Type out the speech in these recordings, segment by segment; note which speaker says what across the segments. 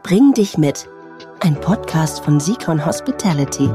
Speaker 1: Bring dich mit. Ein Podcast von Sikon Hospitality.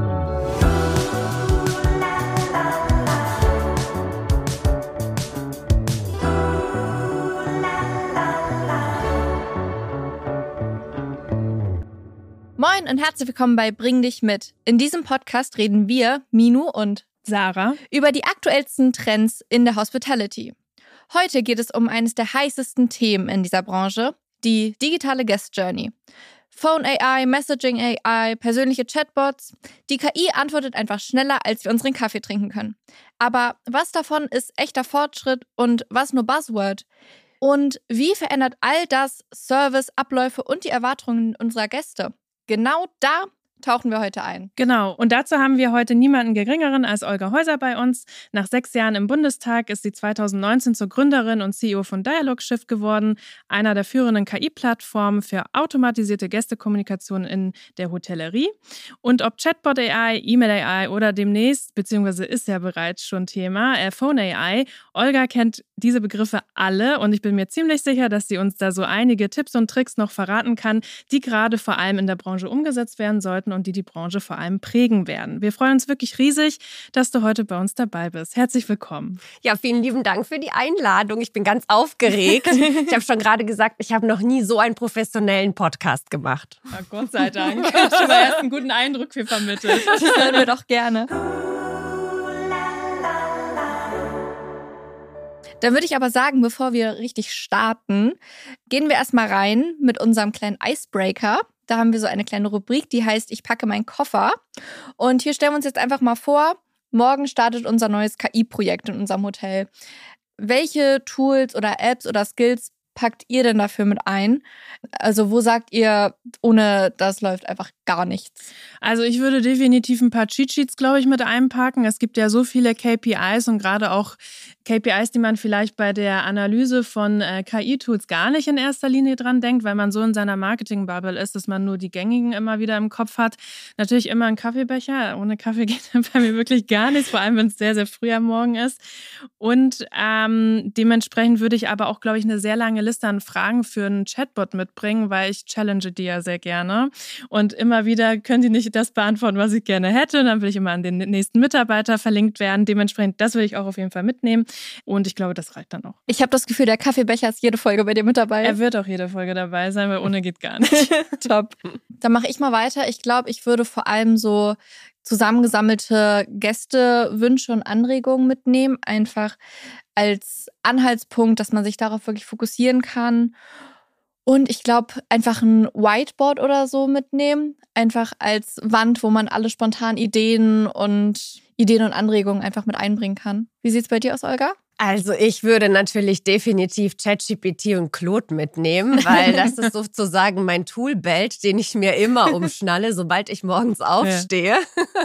Speaker 2: Moin und herzlich willkommen bei Bring dich mit. In diesem Podcast reden wir, Minu und
Speaker 3: Sarah,
Speaker 2: über die aktuellsten Trends in der Hospitality. Heute geht es um eines der heißesten Themen in dieser Branche, die digitale Guest Journey. Phone AI, Messaging AI, persönliche Chatbots. Die KI antwortet einfach schneller, als wir unseren Kaffee trinken können. Aber was davon ist echter Fortschritt und was nur Buzzword? Und wie verändert all das Service, Abläufe und die Erwartungen unserer Gäste? Genau da tauchen wir heute ein.
Speaker 3: Genau, und dazu haben wir heute niemanden Geringeren als Olga Häuser bei uns. Nach 6 Jahren im Bundestag ist sie 2019 zur Gründerin und CEO von Dialogshift geworden, einer der führenden KI-Plattformen für automatisierte Gästekommunikation in der Hotellerie. Und ob Chatbot AI, E-Mail AI oder demnächst, beziehungsweise ist ja bereits schon Thema, Phone AI, Olga kennt diese Begriffe alle und ich bin mir ziemlich sicher, dass sie uns da so einige Tipps und Tricks noch verraten kann, die gerade vor allem in der Branche umgesetzt werden sollten und die Branche vor allem prägen werden. Wir freuen uns wirklich riesig, dass du heute bei uns dabei bist. Herzlich willkommen.
Speaker 4: Ja, vielen lieben Dank für die Einladung. Ich bin ganz aufgeregt. Ich habe schon gerade gesagt, ich habe noch nie so einen professionellen Podcast gemacht.
Speaker 3: Ja, Gott sei Dank. Schon mal erst einen guten Eindruck für vermittelt.
Speaker 2: Das hören wir doch gerne. Dann würde ich aber sagen, bevor wir richtig starten, gehen wir erstmal rein mit unserem kleinen Icebreaker. Da haben wir so eine kleine Rubrik, die heißt Ich packe meinen Koffer. Und hier stellen wir uns jetzt einfach mal vor, morgen startet unser neues KI-Projekt in unserem Hotel. Welche Tools oder Apps oder Skills packt ihr denn dafür mit ein? Also wo sagt ihr, ohne das läuft einfach gar nichts?
Speaker 3: Also ich würde definitiv ein paar Cheat-Sheets, glaube ich, mit einpacken. Es gibt ja so viele KPIs und gerade auch KPIs, die man vielleicht bei der Analyse von KI-Tools gar nicht in erster Linie dran denkt, weil man so in seiner Marketing-Bubble ist, dass man nur die gängigen immer wieder im Kopf hat. Natürlich immer ein Kaffeebecher. Ohne Kaffee geht bei mir wirklich gar nichts, vor allem wenn es sehr, sehr früh am Morgen ist. Und dementsprechend würde ich aber auch, glaube ich, eine sehr lange Liste an Fragen für einen Chatbot mitbringen, weil ich challenge die ja sehr gerne. Und immer wieder können die nicht das beantworten, was ich gerne hätte. Und dann will ich immer an den nächsten Mitarbeiter verlinkt werden. Dementsprechend, das will ich auch auf jeden Fall mitnehmen. Und ich glaube, das reicht dann auch.
Speaker 2: Ich habe das Gefühl, der Kaffeebecher ist jede Folge bei dir mit dabei.
Speaker 3: Er wird auch jede Folge dabei sein, weil ohne geht gar nicht.
Speaker 2: Top. Dann mache ich mal weiter. Ich glaube, ich würde vor allem so zusammengesammelte Gästewünsche und Anregungen mitnehmen. Einfach als Anhaltspunkt, dass man sich darauf wirklich fokussieren kann. Und ich glaube, einfach ein Whiteboard oder so mitnehmen. Einfach als Wand, wo man alle spontan Ideen und Anregungen einfach mit einbringen kann. Wie sieht's bei dir aus, Olga?
Speaker 4: Also ich würde natürlich definitiv ChatGPT und Claude mitnehmen, weil das ist sozusagen mein Toolbelt, den ich mir immer umschnalle, sobald ich morgens aufstehe.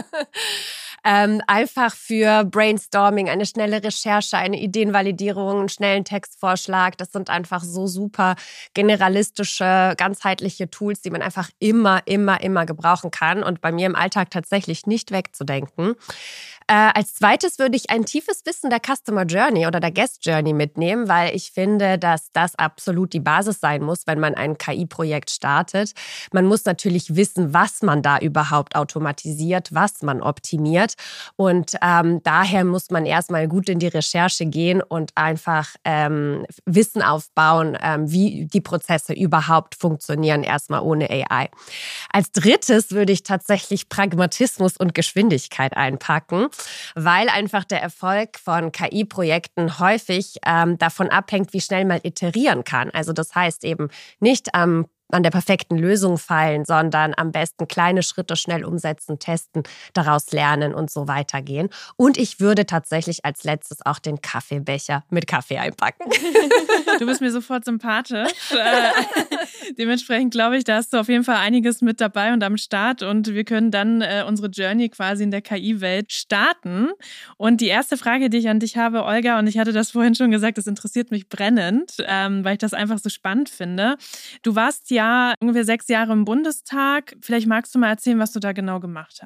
Speaker 4: Einfach für Brainstorming, eine schnelle Recherche, eine Ideenvalidierung, einen schnellen Textvorschlag. Das sind einfach so super generalistische, ganzheitliche Tools, die man einfach immer gebrauchen kann und bei mir im Alltag tatsächlich nicht wegzudenken. Als zweites würde ich ein tiefes Wissen der Customer Journey oder der Guest Journey mitnehmen, weil ich finde, dass das absolut die Basis sein muss, wenn man ein KI-Projekt startet. Man muss natürlich wissen, was man da überhaupt automatisiert, was man optimiert. Und daher muss man erstmal gut in die Recherche gehen und einfach Wissen aufbauen, wie die Prozesse überhaupt funktionieren, erstmal ohne AI. Als drittes würde ich tatsächlich Pragmatismus und Geschwindigkeit einpacken, weil einfach der Erfolg von KI-Projekten häufig davon abhängt, wie schnell man iterieren kann. Also das heißt eben nicht an der perfekten Lösung feilen, sondern am besten kleine Schritte schnell umsetzen, testen, daraus lernen und so weitergehen. Und ich würde tatsächlich als letztes auch den Kaffeebecher mit Kaffee einpacken.
Speaker 3: Du bist mir sofort sympathisch. Dementsprechend glaube ich, da hast du auf jeden Fall einiges mit dabei und am Start und wir können dann unsere Journey quasi in der KI-Welt starten. Und die erste Frage, die ich an dich habe, Olga, und ich hatte das vorhin schon gesagt, das interessiert mich brennend, weil ich das einfach so spannend finde. Du warst ja ungefähr 6 Jahre im Bundestag. Vielleicht magst du mal erzählen, was du da genau gemacht hast.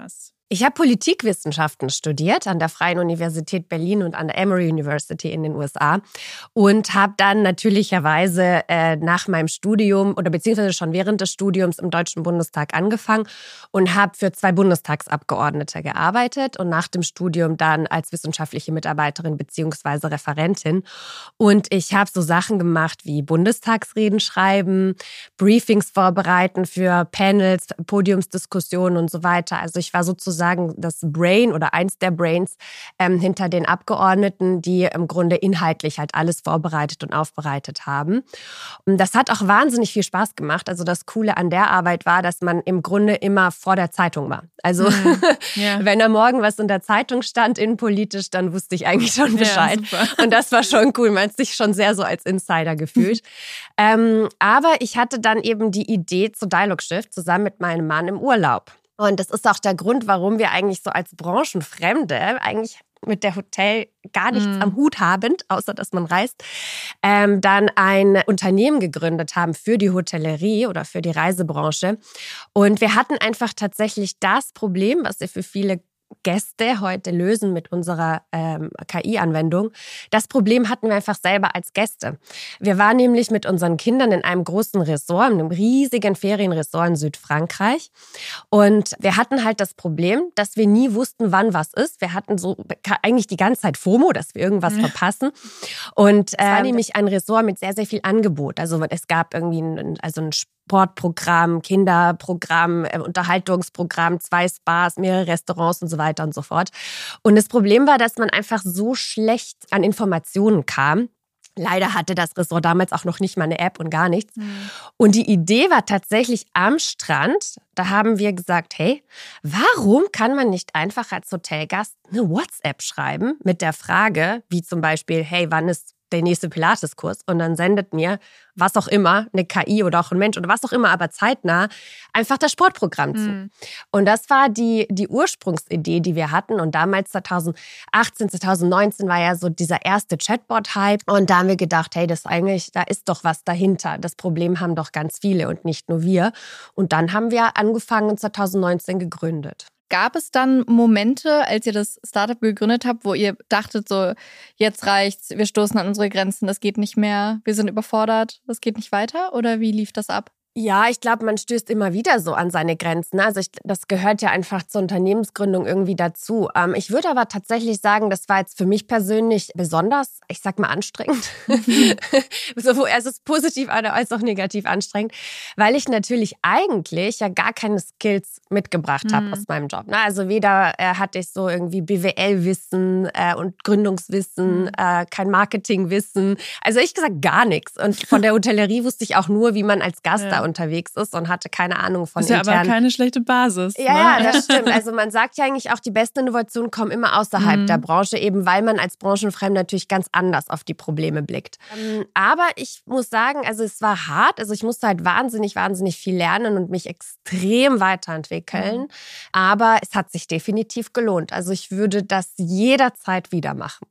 Speaker 4: Ich habe Politikwissenschaften studiert an der Freien Universität Berlin und an der Emory University in den USA und habe dann natürlicherweise nach meinem Studium oder beziehungsweise schon während des Studiums im Deutschen Bundestag angefangen und habe für 2 Bundestagsabgeordnete gearbeitet und nach dem Studium dann als wissenschaftliche Mitarbeiterin beziehungsweise Referentin. Und ich habe so Sachen gemacht wie Bundestagsreden schreiben, Briefings vorbereiten für Panels, Podiumsdiskussionen und so weiter. Also ich war sozusagen das Brain oder eins der Brains hinter den Abgeordneten, die im Grunde inhaltlich halt alles vorbereitet und aufbereitet haben. Und das hat auch wahnsinnig viel Spaß gemacht. Also das Coole an der Arbeit war, dass man im Grunde immer vor der Zeitung war. Also wenn am Morgen was in der Zeitung stand, innenpolitisch, dann wusste ich eigentlich schon Bescheid. Ja, und das war schon cool. Man hat sich schon sehr so als Insider gefühlt. Aber ich hatte dann eben die Idee zu Dialog Shift zusammen mit meinem Mann im Urlaub. Und das ist auch der Grund, warum wir eigentlich so als Branchenfremde eigentlich mit der Hotel gar nichts am Hut habend, außer dass man reist, dann ein Unternehmen gegründet haben für die Hotellerie oder für die Reisebranche. Und wir hatten einfach tatsächlich das Problem, was wir für viele Gäste heute lösen mit unserer KI-Anwendung. Das Problem hatten wir einfach selber als Gäste. Wir waren nämlich mit unseren Kindern in einem großen Resort, in einem riesigen Ferienresort in Südfrankreich. Und wir hatten halt das Problem, dass wir nie wussten, wann was ist. Wir hatten so eigentlich die ganze Zeit FOMO, dass wir irgendwas verpassen. Und es war nämlich ein Resort mit sehr, sehr viel Angebot. Also es gab irgendwie ein Sportprogramm, Kinderprogramm, Unterhaltungsprogramm, 2 Spas, mehrere Restaurants und so weiter und so fort. Und das Problem war, dass man einfach so schlecht an Informationen kam. Leider hatte das Resort damals auch noch nicht mal eine App und gar nichts. Und die Idee war tatsächlich am Strand, da haben wir gesagt, hey, warum kann man nicht einfach als Hotelgast eine WhatsApp schreiben mit der Frage, wie zum Beispiel, hey, wann ist der nächste Pilates-Kurs? Und dann sendet mir, was auch immer, eine KI oder auch ein Mensch oder was auch immer, aber zeitnah, einfach das Sportprogramm zu. Und das war die Ursprungsidee, die wir hatten. Und damals 2018, 2019 war ja so dieser erste Chatbot-Hype. Und da haben wir gedacht, hey, das eigentlich, da ist doch was dahinter. Das Problem haben doch ganz viele und nicht nur wir. Und dann haben wir angefangen und 2019 gegründet.
Speaker 2: Gab es dann Momente, als ihr das Startup gegründet habt, wo ihr dachtet so, jetzt reicht's, wir stoßen an unsere Grenzen, das geht nicht mehr, wir sind überfordert, das geht nicht weiter? Oder wie lief das ab?
Speaker 4: Ja, ich glaube, man stößt immer wieder so an seine Grenzen. Also das gehört ja einfach zur Unternehmensgründung irgendwie dazu. Ich würde aber tatsächlich sagen, das war jetzt für mich persönlich besonders, ich sag mal, anstrengend. Sowohl es ist positiv als auch negativ anstrengend, weil ich natürlich eigentlich ja gar keine Skills mitgebracht habe aus meinem Job. Also weder hatte ich so irgendwie BWL-Wissen und Gründungswissen, kein Marketingwissen. Also ich gesagt gar nichts. Und von der Hotellerie wusste ich auch nur, wie man als Gast da unterwegs ist und hatte keine Ahnung von
Speaker 3: intern. Ist ja aber keine schlechte Basis.
Speaker 4: Ja, das stimmt. Also man sagt ja eigentlich auch, die besten Innovationen kommen immer außerhalb der Branche, eben weil man als Branchenfremd natürlich ganz anders auf die Probleme blickt. Aber ich muss sagen, also es war hart. Also ich musste halt wahnsinnig viel lernen und mich extrem weiterentwickeln. Aber es hat sich definitiv gelohnt. Also ich würde das jederzeit wieder machen.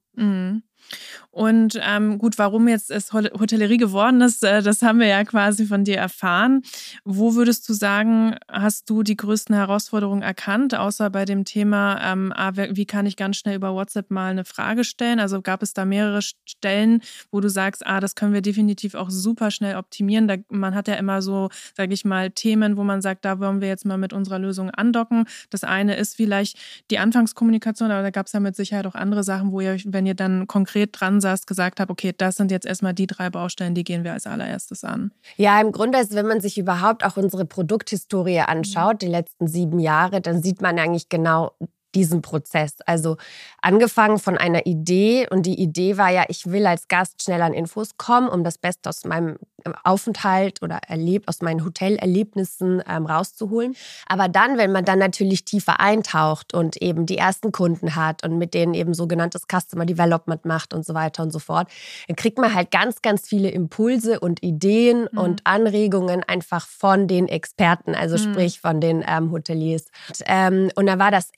Speaker 3: Und gut, warum jetzt es Hotellerie geworden ist, das haben wir ja quasi von dir erfahren. Wo würdest du sagen, hast du die größten Herausforderungen erkannt, außer bei dem Thema, wie kann ich ganz schnell über WhatsApp mal eine Frage stellen? Also gab es da mehrere Stellen, wo du sagst, das können wir definitiv auch super schnell optimieren. Man hat ja immer so, sage ich mal, Themen, wo man sagt, da wollen wir jetzt mal mit unserer Lösung andocken. Das eine ist vielleicht die Anfangskommunikation, aber da gab es ja mit Sicherheit auch andere Sachen, wo ihr, wenn ihr dann konkret dran saßt, gesagt habt, okay, das sind jetzt erstmal die 3 Baustellen, die gehen wir als allererstes an.
Speaker 4: Ja, im Grunde ist, wenn man sich überhaupt auch unsere Produkthistorie anschaut, die letzten 7 Jahre, dann sieht man eigentlich genau diesen Prozess. Also angefangen von einer Idee und die Idee war ja, ich will als Gast schnell an Infos kommen, um das Beste aus meinem Aufenthalt oder aus meinen Hotelerlebnissen rauszuholen. Aber dann, wenn man dann natürlich tiefer eintaucht und eben die ersten Kunden hat und mit denen eben sogenanntes Customer Development macht und so weiter und so fort, dann kriegt man halt ganz, ganz viele Impulse und Ideen und Anregungen einfach von den Experten, also sprich von den Hoteliers. Und da war das erste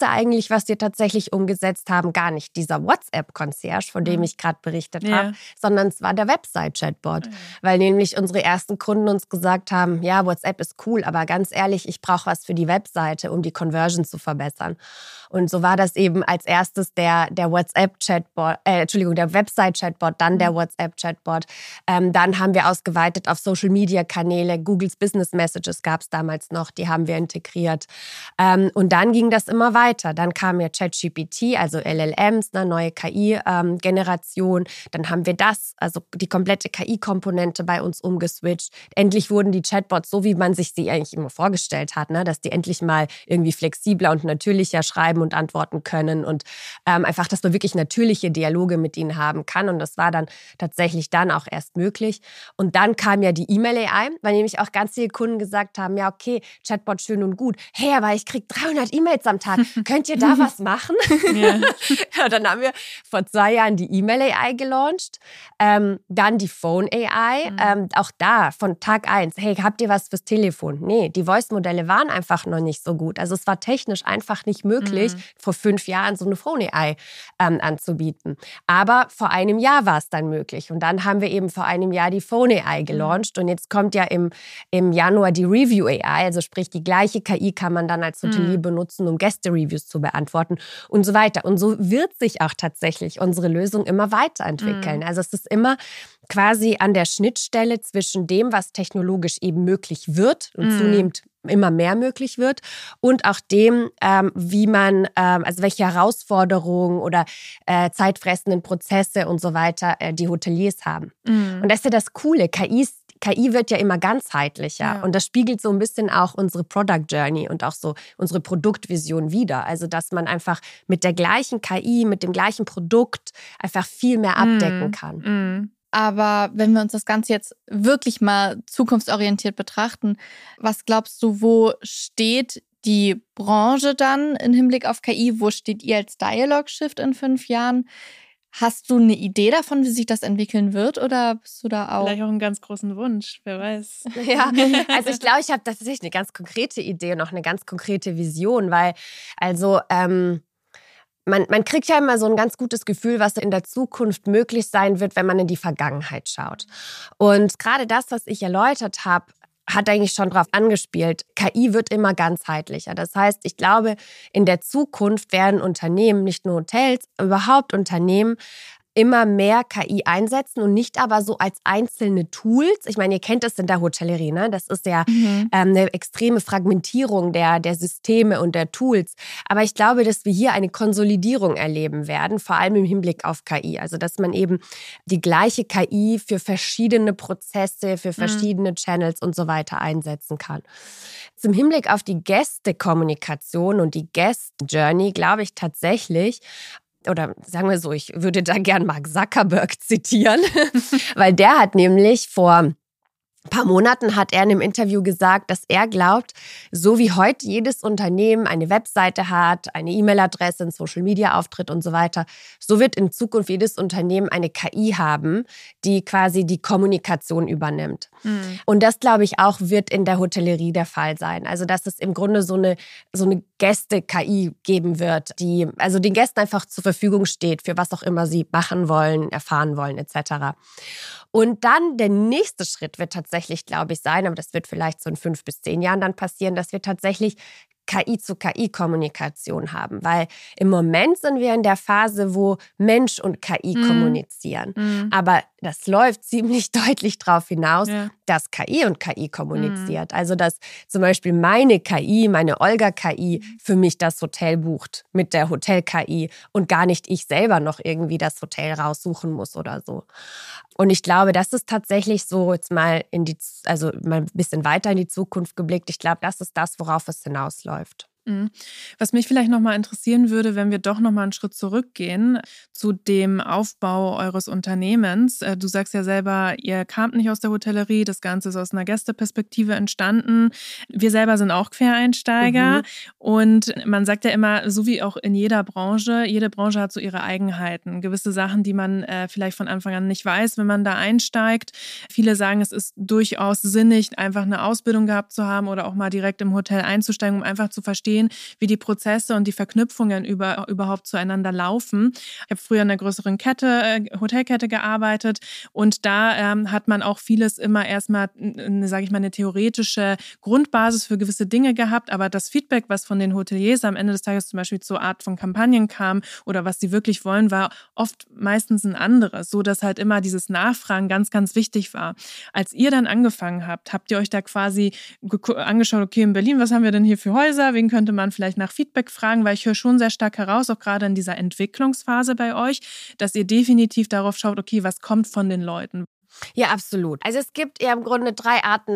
Speaker 4: eigentlich, was wir tatsächlich umgesetzt haben, gar nicht dieser WhatsApp-Concierge, von dem ich gerade berichtet habe, sondern es war der Website-Chatbot. Weil nämlich unsere ersten Kunden uns gesagt haben, ja, WhatsApp ist cool, aber ganz ehrlich, ich brauche was für die Webseite, um die Conversion zu verbessern. Und so war das eben als erstes der WhatsApp-Chatbot, der Website-Chatbot, dann der WhatsApp-Chatbot. Dann haben wir ausgeweitet auf Social-Media-Kanäle. Googles Business Messages gab es damals noch, die haben wir integriert. Und dann ging das immer weiter. Dann kam ja ChatGPT, also LLMs, eine neue KI-Generation. Dann haben wir also die komplette KI-Komponente bei uns umgeswitcht. Endlich wurden die Chatbots so, wie man sich sie eigentlich immer vorgestellt hat, ne? Dass die endlich mal irgendwie flexibler und natürlicher schreiben und antworten können und einfach, dass man wirklich natürliche Dialoge mit ihnen haben kann. Und das war dann tatsächlich dann auch erst möglich. Und dann kam ja die E-Mail-AI, weil nämlich auch ganz viele Kunden gesagt haben, ja okay, Chatbot schön und gut. Hey, aber ich kriege 300 E-Mails am Tag. Könnt ihr da was machen? Ja, dann haben wir vor 2 Jahren die E-Mail-AI gelauncht. Dann die Phone-AI. Auch da von Tag 1. Hey, habt ihr was fürs Telefon? Nee, die Voice-Modelle waren einfach noch nicht so gut. Also es war technisch einfach nicht möglich, vor 5 Jahren so eine Phone-AI anzubieten. Aber vor einem Jahr war es dann möglich. Und dann haben wir eben vor einem Jahr die Phone-AI gelauncht. Und jetzt kommt ja im Januar die Review-AI. Also sprich, die gleiche KI kann man dann als Hotelier benutzen, um Gäste-Reviews zu beantworten und so weiter. Und so wird sich auch tatsächlich unsere Lösung immer weiterentwickeln. Also es ist immer quasi an der Schnittstelle zwischen dem, was technologisch eben möglich wird und zunehmend immer mehr möglich wird und auch dem, wie man, also welche Herausforderungen oder zeitfressenden Prozesse und so weiter die Hoteliers haben. Und das ist ja das Coole. KI wird ja immer ganzheitlicher und das spiegelt so ein bisschen auch unsere Product Journey und auch so unsere Produktvision wider. Also, dass man einfach mit der gleichen KI, mit dem gleichen Produkt einfach viel mehr abdecken kann.
Speaker 2: Aber wenn wir uns das Ganze jetzt wirklich mal zukunftsorientiert betrachten, was glaubst du, wo steht die Branche dann im Hinblick auf KI? Wo steht ihr als Dialog Shift in 5 Jahren? Hast du eine Idee davon, wie sich das entwickeln wird oder bist du da auch?
Speaker 3: Vielleicht auch einen ganz großen Wunsch, wer weiß.
Speaker 4: Ja, also ich glaube, ich habe tatsächlich eine ganz konkrete Idee und auch eine ganz konkrete Vision, weil also man kriegt ja immer so ein ganz gutes Gefühl, was in der Zukunft möglich sein wird, wenn man in die Vergangenheit schaut. Und gerade das, was ich erläutert habe, hat eigentlich schon darauf angespielt. KI wird immer ganzheitlicher. Das heißt, ich glaube, in der Zukunft werden Unternehmen, nicht nur Hotels, überhaupt Unternehmen, immer mehr KI einsetzen und nicht aber so als einzelne Tools. Ich meine, ihr kennt das in der Hotellerie, ne? Das ist ja eine extreme Fragmentierung der Systeme und der Tools. Aber ich glaube, dass wir hier eine Konsolidierung erleben werden, vor allem im Hinblick auf KI. Also, dass man eben die gleiche KI für verschiedene Prozesse, für verschiedene Channels und so weiter einsetzen kann. Im Hinblick auf die Gästekommunikation und die Guest Journey glaube ich tatsächlich, oder sagen wir so, ich würde da gern Mark Zuckerberg zitieren, weil der hat nämlich vor ein paar Monaten hat er in einem Interview gesagt, dass er glaubt, so wie heute jedes Unternehmen eine Webseite hat, eine E-Mail-Adresse, einen Social-Media-Auftritt und so weiter, so wird in Zukunft jedes Unternehmen eine KI haben, die quasi die Kommunikation übernimmt. Und das, glaube ich, auch wird in der Hotellerie der Fall sein. Also, dass es im Grunde so eine Gäste-KI geben wird, die also den Gästen einfach zur Verfügung steht, für was auch immer sie machen wollen, erfahren wollen etc. Und dann der nächste Schritt wird tatsächlich, glaube ich, sein, aber das wird vielleicht so in 5 bis 10 Jahren dann passieren, dass wir tatsächlich KI-zu-KI-Kommunikation haben. Weil im Moment sind wir in der Phase, wo Mensch und KI kommunizieren. Aber das läuft ziemlich deutlich darauf hinaus, dass KI und KI kommuniziert. Also, dass zum Beispiel meine KI, meine Olga-KI für mich das Hotel bucht mit der Hotel-KI und gar nicht ich selber noch irgendwie das Hotel raussuchen muss oder so. Und ich glaube, das ist tatsächlich so jetzt mal mal ein bisschen weiter in die Zukunft geblickt. Ich glaube, das ist das, worauf es hinausläuft.
Speaker 3: Was mich vielleicht nochmal interessieren würde, wenn wir doch nochmal einen Schritt zurückgehen zu dem Aufbau eures Unternehmens. Du sagst ja selber, ihr kamt nicht aus der Hotellerie, das Ganze ist aus einer Gästeperspektive entstanden. Wir selber sind auch Quereinsteiger und man sagt ja immer, so wie auch in jede Branche hat so ihre Eigenheiten. Gewisse Sachen, die man vielleicht von Anfang an nicht weiß, wenn man da einsteigt. Viele sagen, es ist durchaus sinnig, einfach eine Ausbildung gehabt zu haben oder auch mal direkt im Hotel einzusteigen, um einfach zu verstehen, verstehen, wie die Prozesse und die Verknüpfungen überhaupt zueinander laufen. Ich habe früher in einer größeren Hotelkette gearbeitet und da hat man auch vieles immer erstmal, sage ich mal, eine theoretische Grundbasis für gewisse Dinge gehabt, aber das Feedback, was von den Hoteliers am Ende des Tages zum Beispiel zur Art von Kampagnen kam oder was sie wirklich wollen, war oft meistens ein anderes, so dass halt immer dieses Nachfragen ganz, ganz wichtig war. Als ihr dann angefangen habt ihr euch da quasi angeschaut, okay, in Berlin, was haben wir denn hier für Häuser? Wen könnte man vielleicht nach Feedback fragen? Weil ich höre schon sehr stark heraus, auch gerade in dieser Entwicklungsphase bei euch, dass ihr definitiv darauf schaut, okay, was kommt von den Leuten?
Speaker 4: Ja, absolut. Also es gibt ja im Grunde 3 Arten,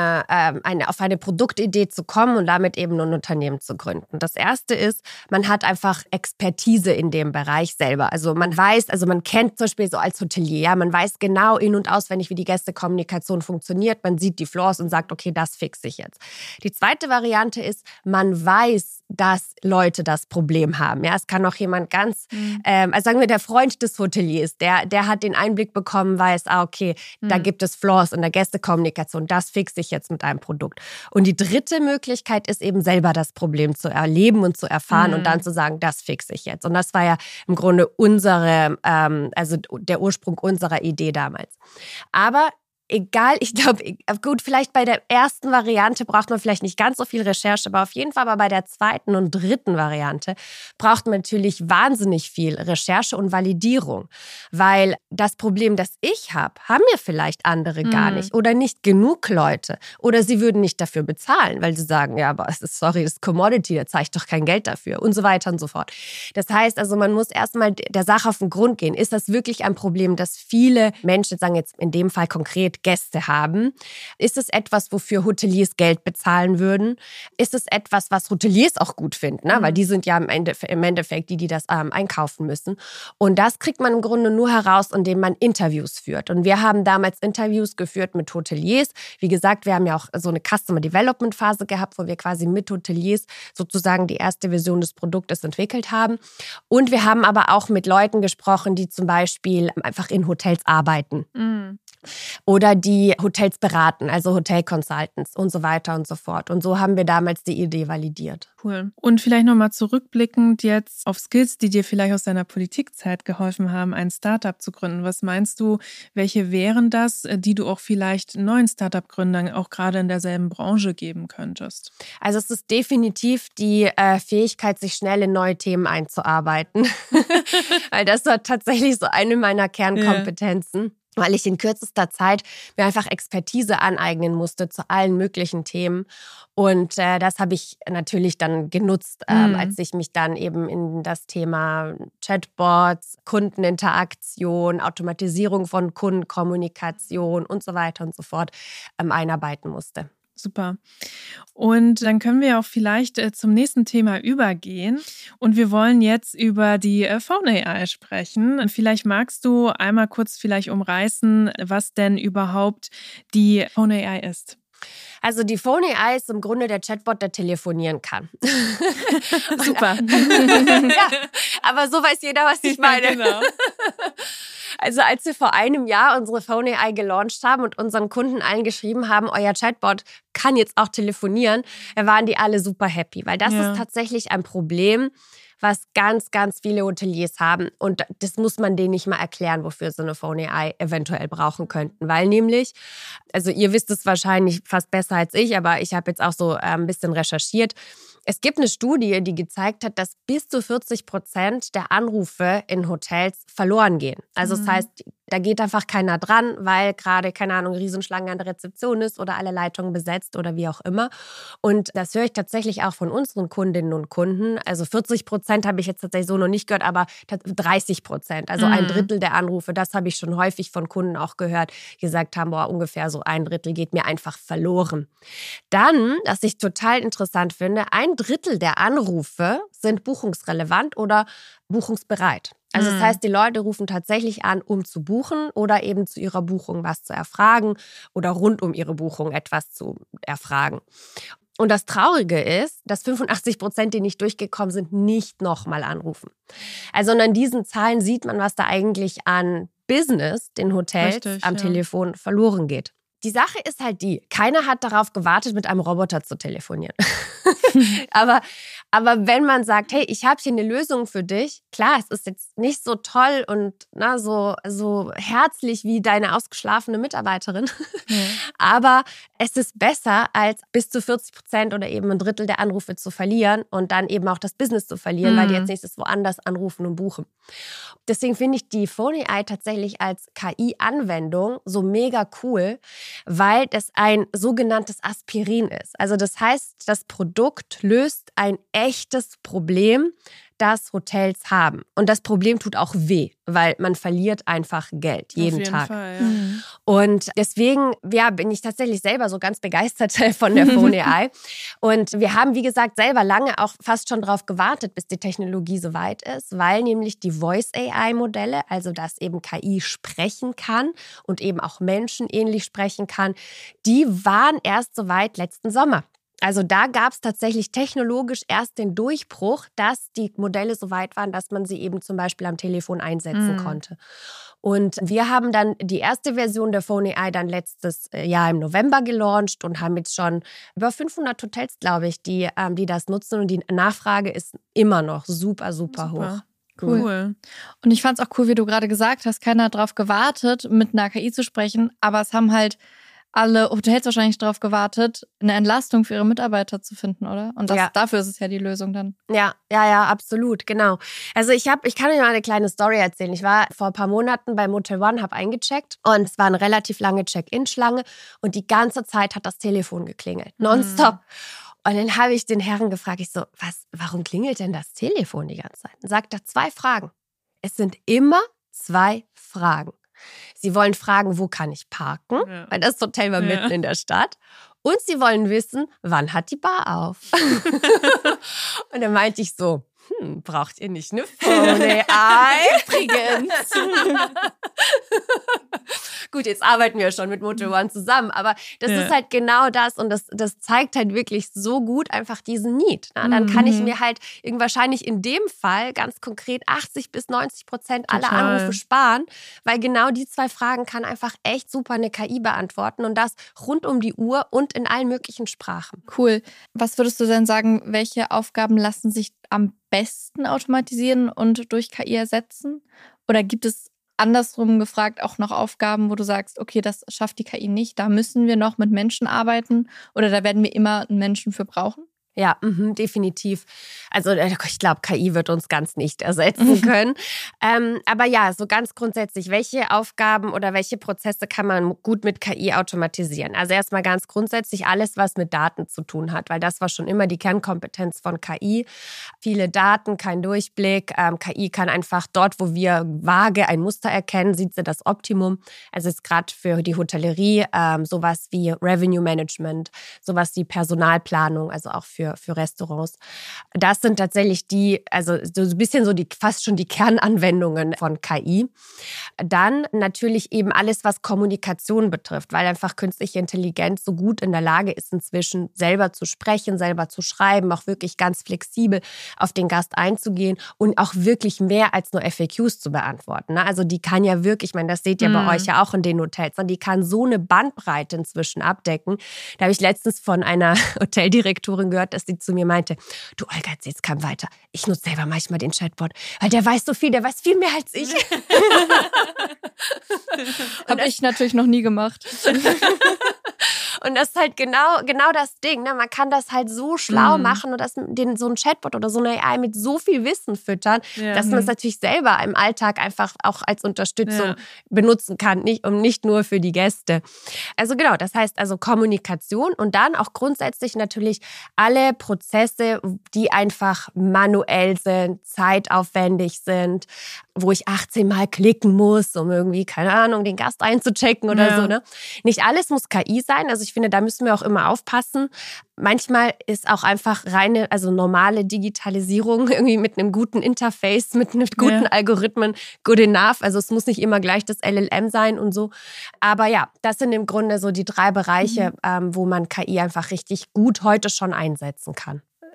Speaker 4: auf eine Produktidee zu kommen und damit eben ein Unternehmen zu gründen. Das erste ist, man hat einfach Expertise in dem Bereich selber. Also man kennt zum Beispiel so als Hotelier, ja, man weiß genau in- und auswendig, wie die Gästekommunikation funktioniert. Man sieht die Floors und sagt, okay, das fixe ich jetzt. Die zweite Variante ist, man weiß, dass Leute das Problem haben. Ja, es kann auch jemand also sagen wir, der Freund des Hoteliers, der hat den Einblick bekommen, weiß, okay, da gibt es Flaws in der Gästekommunikation, das fixe ich jetzt mit einem Produkt. Und die dritte Möglichkeit ist eben selber das Problem zu erleben und zu erfahren und dann zu sagen, das fixe ich jetzt. Und das war ja im Grunde also der Ursprung unserer Idee damals. Aber egal, ich glaube, gut, vielleicht bei der ersten Variante braucht man vielleicht nicht ganz so viel Recherche, aber auf jeden Fall bei der zweiten und dritten Variante braucht man natürlich wahnsinnig viel Recherche und Validierung, weil das Problem, das ich habe, haben ja vielleicht andere gar nicht oder nicht genug Leute oder sie würden nicht dafür bezahlen, weil sie sagen, ja, aber das ist Commodity, da zahle ich doch kein Geld dafür und so weiter und so fort. Das heißt also, man muss erstmal der Sache auf den Grund gehen. Ist das wirklich ein Problem, das viele Menschen, sagen jetzt in dem Fall konkret Gäste haben? Ist es etwas, wofür Hoteliers Geld bezahlen würden? Ist es etwas, was Hoteliers auch gut finden? Ne? Weil die sind ja im Endeffekt die das einkaufen müssen. Und das kriegt man im Grunde nur heraus, indem man Interviews führt. Und wir haben damals Interviews geführt mit Hoteliers. Wie gesagt, wir haben ja auch so eine Customer Development Phase gehabt, wo wir quasi mit Hoteliers sozusagen die erste Version des Produktes entwickelt haben. Und wir haben aber auch mit Leuten gesprochen, die zum Beispiel einfach in Hotels arbeiten. Oder die Hotels beraten, also Hotel Consultants und so weiter und so fort. Und so haben wir damals die Idee validiert.
Speaker 3: Cool. Und vielleicht nochmal zurückblickend jetzt auf Skills, die dir vielleicht aus deiner Politikzeit geholfen haben, ein Startup zu gründen. Was meinst du, welche wären das, die du auch vielleicht neuen Startup-Gründern auch gerade in derselben Branche geben könntest?
Speaker 4: Also es ist definitiv die Fähigkeit, sich schnell in neue Themen einzuarbeiten. Weil das war tatsächlich so eine meiner Kernkompetenzen. Weil ich in kürzester Zeit mir einfach Expertise aneignen musste zu allen möglichen Themen. Und das habe ich natürlich dann genutzt, als ich mich dann eben in das Thema Chatbots, Kundeninteraktion, Automatisierung von Kundenkommunikation und so weiter und so fort einarbeiten musste.
Speaker 3: Super. Und dann können wir auch vielleicht zum nächsten Thema übergehen. Und wir wollen jetzt über die Phone AI sprechen. Vielleicht magst du einmal kurz vielleicht umreißen, was denn überhaupt die Phone AI ist.
Speaker 4: Also die Phone AI ist im Grunde der Chatbot, der telefonieren kann.
Speaker 3: Super.
Speaker 4: Ja, aber so weiß jeder, was ich meine.
Speaker 3: Ja, genau.
Speaker 4: Also als wir vor einem Jahr unsere Phone AI gelauncht haben und unseren Kunden allen geschrieben haben, euer Chatbot kann jetzt auch telefonieren, waren die alle super happy. Weil das ist tatsächlich ein Problem, was ganz, ganz viele Hoteliers haben. Und das muss man denen nicht mal erklären, wofür so eine Phone AI eventuell brauchen könnten. Weil nämlich, also ihr wisst es wahrscheinlich fast besser als ich, aber ich habe jetzt auch so ein bisschen recherchiert. Es gibt eine Studie, die gezeigt hat, dass bis zu 40% der Anrufe in Hotels verloren gehen. Also das heißt, da geht einfach keiner dran, weil gerade, keine Ahnung, Riesenschlange an der Rezeption ist oder alle Leitungen besetzt oder wie auch immer. Und das höre ich tatsächlich auch von unseren Kundinnen und Kunden. Also 40% habe ich jetzt tatsächlich so noch nicht gehört, aber 30%, also ein Drittel der Anrufe, das habe ich schon häufig von Kunden auch gehört, die gesagt haben, ungefähr so ein Drittel geht mir einfach verloren. Dann, was ich total interessant finde, ein Drittel der Anrufe sind buchungsrelevant oder buchungsbereit. Also das heißt, die Leute rufen tatsächlich an, um zu buchen oder eben zu ihrer Buchung was zu erfragen oder rund um ihre Buchung etwas zu erfragen. Und das Traurige ist, dass 85%, die nicht durchgekommen sind, nicht nochmal anrufen. Also an diesen Zahlen sieht man, was da eigentlich an Business den Hotels am Telefon verloren geht. Die Sache ist halt die, keiner hat darauf gewartet, mit einem Roboter zu telefonieren. Aber wenn man sagt, hey, ich habe hier eine Lösung für dich, klar, es ist jetzt nicht so toll und so herzlich wie deine ausgeschlafene Mitarbeiterin, aber es ist besser, als bis zu 40% oder eben ein Drittel der Anrufe zu verlieren und dann eben auch das Business zu verlieren, weil die jetzt nächstes woanders anrufen und buchen. Deswegen finde ich die Phone AI tatsächlich als KI-Anwendung so mega cool, weil das ein sogenanntes Aspirin ist. Also das heißt, das Produkt löst ein echtes Problem, das Hotels haben. Und das Problem tut auch weh, weil man verliert einfach Geld jeden Tag.
Speaker 3: Fall, ja.
Speaker 4: Und deswegen bin ich tatsächlich selber so ganz begeistert von der Phone AI. Und wir haben, wie gesagt, selber lange auch fast schon drauf gewartet, bis die Technologie so weit ist, weil nämlich die Voice-AI-Modelle, also dass eben KI sprechen kann und eben auch menschenähnlich sprechen kann, die waren erst so weit letzten Sommer. Also da gab es tatsächlich technologisch erst den Durchbruch, dass die Modelle so weit waren, dass man sie eben zum Beispiel am Telefon einsetzen konnte. Und wir haben dann die erste Version der Phone AI dann letztes Jahr im November gelauncht und haben jetzt schon über 500 Hotels, glaube ich, die das nutzen. Und die Nachfrage ist immer noch super, super hoch.
Speaker 3: Cool.
Speaker 2: Und ich fand es auch cool, wie du gerade gesagt hast, keiner hat darauf gewartet, mit einer KI zu sprechen, aber es haben halt alle Hotels wahrscheinlich darauf gewartet, eine Entlastung für ihre Mitarbeiter zu finden, oder? Und dafür ist es ja die Lösung dann.
Speaker 4: Ja, absolut, genau. Also ich kann euch mal eine kleine Story erzählen. Ich war vor ein paar Monaten bei Motel One, habe eingecheckt und es war eine relativ lange Check-in-Schlange und die ganze Zeit hat das Telefon geklingelt, nonstop. Und dann habe ich den Herrn gefragt, ich so, warum klingelt denn das Telefon die ganze Zeit? Und sagt er 2 Fragen. Es sind immer 2 Fragen. Sie wollen fragen, wo kann ich parken? Ja. Weil das Hotel war mitten in der Stadt. Und sie wollen wissen, wann hat die Bar auf? Und dann meinte ich so, braucht ihr nicht eine Phone AI? Übrigens. Gut, jetzt arbeiten wir schon mit Motel One zusammen, aber das ist halt genau das und das zeigt halt wirklich so gut einfach diesen Need. Na, dann kann ich mir halt wahrscheinlich in dem Fall ganz konkret 80-90% aller Anrufe sparen, weil genau die 2 Fragen kann einfach echt super eine KI beantworten und das rund um die Uhr und in allen möglichen Sprachen.
Speaker 2: Cool. Was würdest du denn sagen, welche Aufgaben lassen sich am besten automatisieren und durch KI ersetzen? Oder gibt es andersrum gefragt auch noch Aufgaben, wo du sagst, okay, das schafft die KI nicht, da müssen wir noch mit Menschen arbeiten oder da werden wir immer einen Menschen für brauchen?
Speaker 4: Ja, definitiv. Also ich glaube, KI wird uns ganz nicht ersetzen können. Aber ja, so ganz grundsätzlich, welche Aufgaben oder welche Prozesse kann man gut mit KI automatisieren? Also erstmal ganz grundsätzlich alles, was mit Daten zu tun hat, weil das war schon immer die Kernkompetenz von KI. Viele Daten, kein Durchblick. KI kann einfach dort, wo wir vage ein Muster erkennen, sieht sie das Optimum. Also ist gerade für die Hotellerie sowas wie Revenue Management, sowas wie Personalplanung, also auch für Restaurants. Das sind tatsächlich also so ein bisschen so fast schon die Kernanwendungen von KI. Dann natürlich eben alles, was Kommunikation betrifft, weil einfach künstliche Intelligenz so gut in der Lage ist, inzwischen selber zu sprechen, selber zu schreiben, auch wirklich ganz flexibel auf den Gast einzugehen und auch wirklich mehr als nur FAQs zu beantworten. Also die kann ja wirklich, ich meine, das seht ihr bei euch ja auch in den Hotels, die kann so eine Bandbreite inzwischen abdecken. Da habe ich letztens von einer Hoteldirektorin gehört, dass sie zu mir meinte, du Olga, jetzt kam weiter. Ich nutze selber manchmal den Chatbot, weil der weiß so viel, der weiß viel mehr als ich.
Speaker 2: Habe ich natürlich noch nie gemacht.
Speaker 4: Und das ist halt genau das Ding. Ne? Man kann das halt so schlau machen und so ein Chatbot oder so eine AI mit so viel Wissen füttern, dass man es natürlich selber im Alltag einfach auch als Unterstützung benutzen kann, nicht nur für die Gäste. Also genau, das heißt also Kommunikation und dann auch grundsätzlich natürlich alle Prozesse, die einfach manuell sind, zeitaufwendig sind, wo ich 18 Mal klicken muss, um irgendwie, keine Ahnung, den Gast einzuchecken oder so. Ne? Nicht alles muss KI sein. Also ich finde, da müssen wir auch immer aufpassen. Manchmal ist auch einfach also normale Digitalisierung irgendwie mit einem guten Interface, mit einem guten Algorithmen good enough. Also es muss nicht immer gleich das LLM sein und so. Aber ja, das sind im Grunde so die 3 Bereiche, wo man KI einfach richtig gut heute schon einsetzen kann.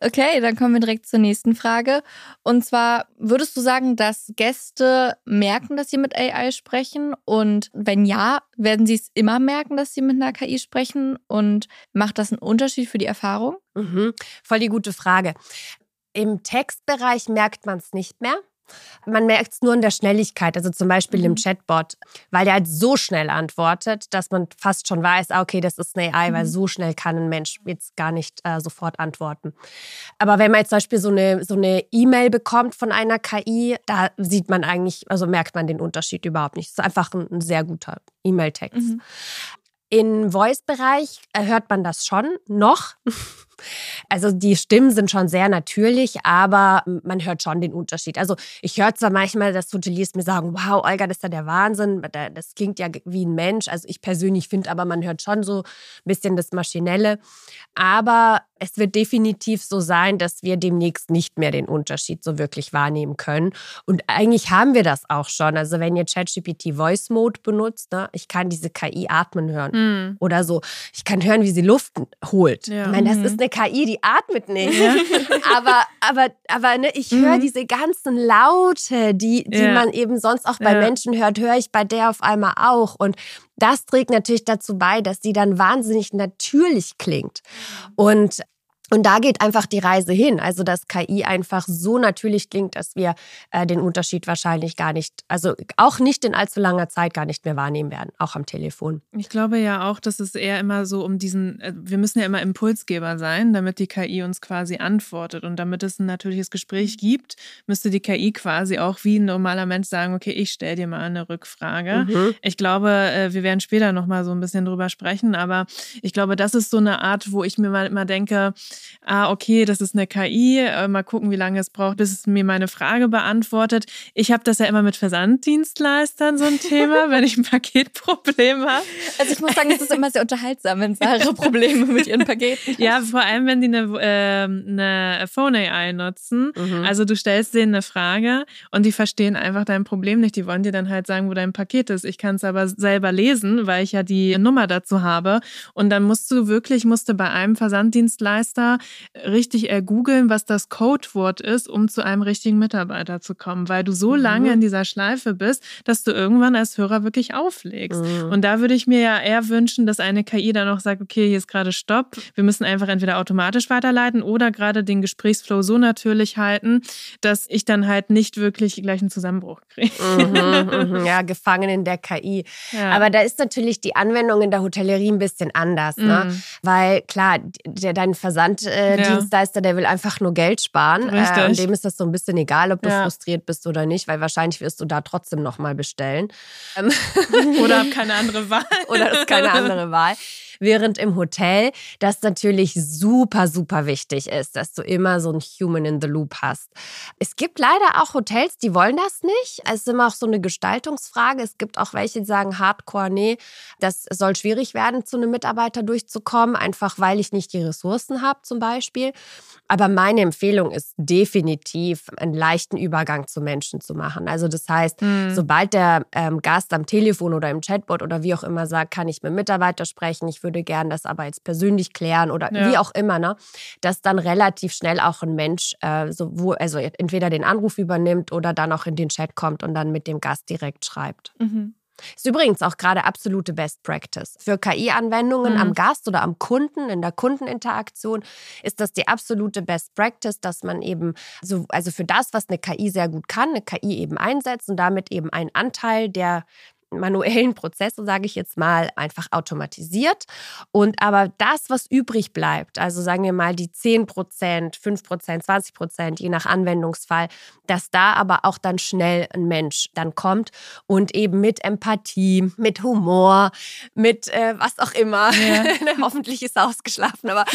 Speaker 2: Okay, dann kommen wir direkt zur nächsten Frage. Und zwar, würdest du sagen, dass Gäste merken, dass sie mit AI sprechen? Und wenn ja, werden sie es immer merken, dass sie mit einer KI sprechen? Und macht das einen Unterschied für die Erfahrung?
Speaker 4: Voll die gute Frage. Im Textbereich merkt man es nicht mehr. Man merkt es nur in der Schnelligkeit, also zum Beispiel im Chatbot, weil der halt so schnell antwortet, dass man fast schon weiß, okay, das ist eine AI, weil so schnell kann ein Mensch jetzt gar nicht sofort antworten. Aber wenn man jetzt zum Beispiel so eine E-Mail bekommt von einer KI, da sieht man eigentlich, also merkt man den Unterschied überhaupt nicht. Es ist einfach ein sehr guter E-Mail-Text. Im Voice-Bereich hört man das schon noch. Also die Stimmen sind schon sehr natürlich, aber man hört schon den Unterschied. Also ich höre zwar manchmal, dass Hoteliers mir sagen, wow, Olga, das ist ja der Wahnsinn, das klingt ja wie ein Mensch. Also ich persönlich finde aber, man hört schon so ein bisschen das Maschinelle. Aber es wird definitiv so sein, dass wir demnächst nicht mehr den Unterschied so wirklich wahrnehmen können. Und eigentlich haben wir das auch schon. Also wenn ihr ChatGPT Voice Mode benutzt, ne, ich kann diese KI atmen hören oder so. Ich kann hören, wie sie Luft holt. Ja. Ich meine, das ist eine KI, die atmet nicht. Ja. aber ne, ich höre diese ganzen Laute, die man eben sonst auch bei Menschen hört, höre ich bei der auf einmal auch. Und das trägt natürlich dazu bei, dass sie dann wahnsinnig natürlich klingt. Und da geht einfach die Reise hin. Also, dass KI einfach so natürlich klingt, dass wir den Unterschied wahrscheinlich gar nicht, also auch nicht in allzu langer Zeit gar nicht mehr wahrnehmen werden, auch am Telefon.
Speaker 3: Ich glaube ja auch, dass es eher immer so um wir müssen ja immer Impulsgeber sein, damit die KI uns quasi antwortet. Und damit es ein natürliches Gespräch gibt, müsste die KI quasi auch wie ein normaler Mensch sagen, okay, ich stelle dir mal eine Rückfrage. Ich glaube, wir werden später nochmal so ein bisschen drüber sprechen, aber ich glaube, das ist so eine Art, wo ich mir mal immer denke, okay, das ist eine KI, mal gucken, wie lange es braucht, bis es mir meine Frage beantwortet. Ich habe das ja immer mit Versanddienstleistern so ein Thema, wenn ich ein Paketproblem habe.
Speaker 2: Also ich muss sagen, es ist immer sehr unterhaltsam, wenn Sarah Probleme mit ihren Paketen hat.
Speaker 3: Ja, vor allem, wenn die eine Phone-AI nutzen. Also du stellst denen eine Frage und die verstehen einfach dein Problem nicht. Die wollen dir dann halt sagen, wo dein Paket ist. Ich kann es aber selber lesen, weil ich ja die Nummer dazu habe. Und dann musste bei einem Versanddienstleister richtig googeln, was das Codewort ist, um zu einem richtigen Mitarbeiter zu kommen, weil du so lange in dieser Schleife bist, dass du irgendwann als Hörer wirklich auflegst. Und da würde ich mir ja eher wünschen, dass eine KI dann auch sagt, okay, hier ist gerade Stopp, wir müssen einfach entweder automatisch weiterleiten oder gerade den Gesprächsflow so natürlich halten, dass ich dann halt nicht wirklich gleich einen Zusammenbruch kriege.
Speaker 4: Ja, gefangen in der KI. Ja. Aber da ist natürlich die Anwendung in der Hotellerie ein bisschen anders, ne? Weil klar, dein Versanddienstleister, der will einfach nur Geld sparen. Und dem ist das so ein bisschen egal, ob du frustriert bist oder nicht, weil wahrscheinlich wirst du da trotzdem nochmal bestellen.
Speaker 3: Oder hab keine andere Wahl.
Speaker 4: Oder ist keine andere Wahl. Während im Hotel das natürlich super, super wichtig ist, dass du immer so ein Human in the Loop hast. Es gibt leider auch Hotels, die wollen das nicht. Es ist immer auch so eine Gestaltungsfrage. Es gibt auch welche, die sagen hardcore, nee, das soll schwierig werden, zu einem Mitarbeiter durchzukommen, einfach weil ich nicht die Ressourcen habe zum Beispiel. Aber meine Empfehlung ist definitiv, einen leichten Übergang zu Menschen zu machen. Also das heißt, sobald der Gast am Telefon oder im Chatbot oder wie auch immer sagt, kann ich mit dem Mitarbeiter sprechen, ich würde gerne das aber jetzt persönlich klären oder wie auch immer, ne, dass dann relativ schnell auch ein Mensch also entweder den Anruf übernimmt oder dann auch in den Chat kommt und dann mit dem Gast direkt schreibt. Ist übrigens auch gerade absolute Best Practice. Für KI-Anwendungen am Gast oder am Kunden, in der Kundeninteraktion, ist das die absolute Best Practice, dass man eben, also für das, was eine KI sehr gut kann, eine KI eben einsetzt und damit eben einen Anteil der manuellen Prozesse, sage ich jetzt mal, einfach automatisiert. Und aber das, was übrig bleibt, also sagen wir mal die 10%, 5%, 20%, je nach Anwendungsfall, dass da aber auch dann schnell ein Mensch dann kommt und eben mit Empathie, mit Humor, mit was auch immer, hoffentlich ist er ausgeschlafen, aber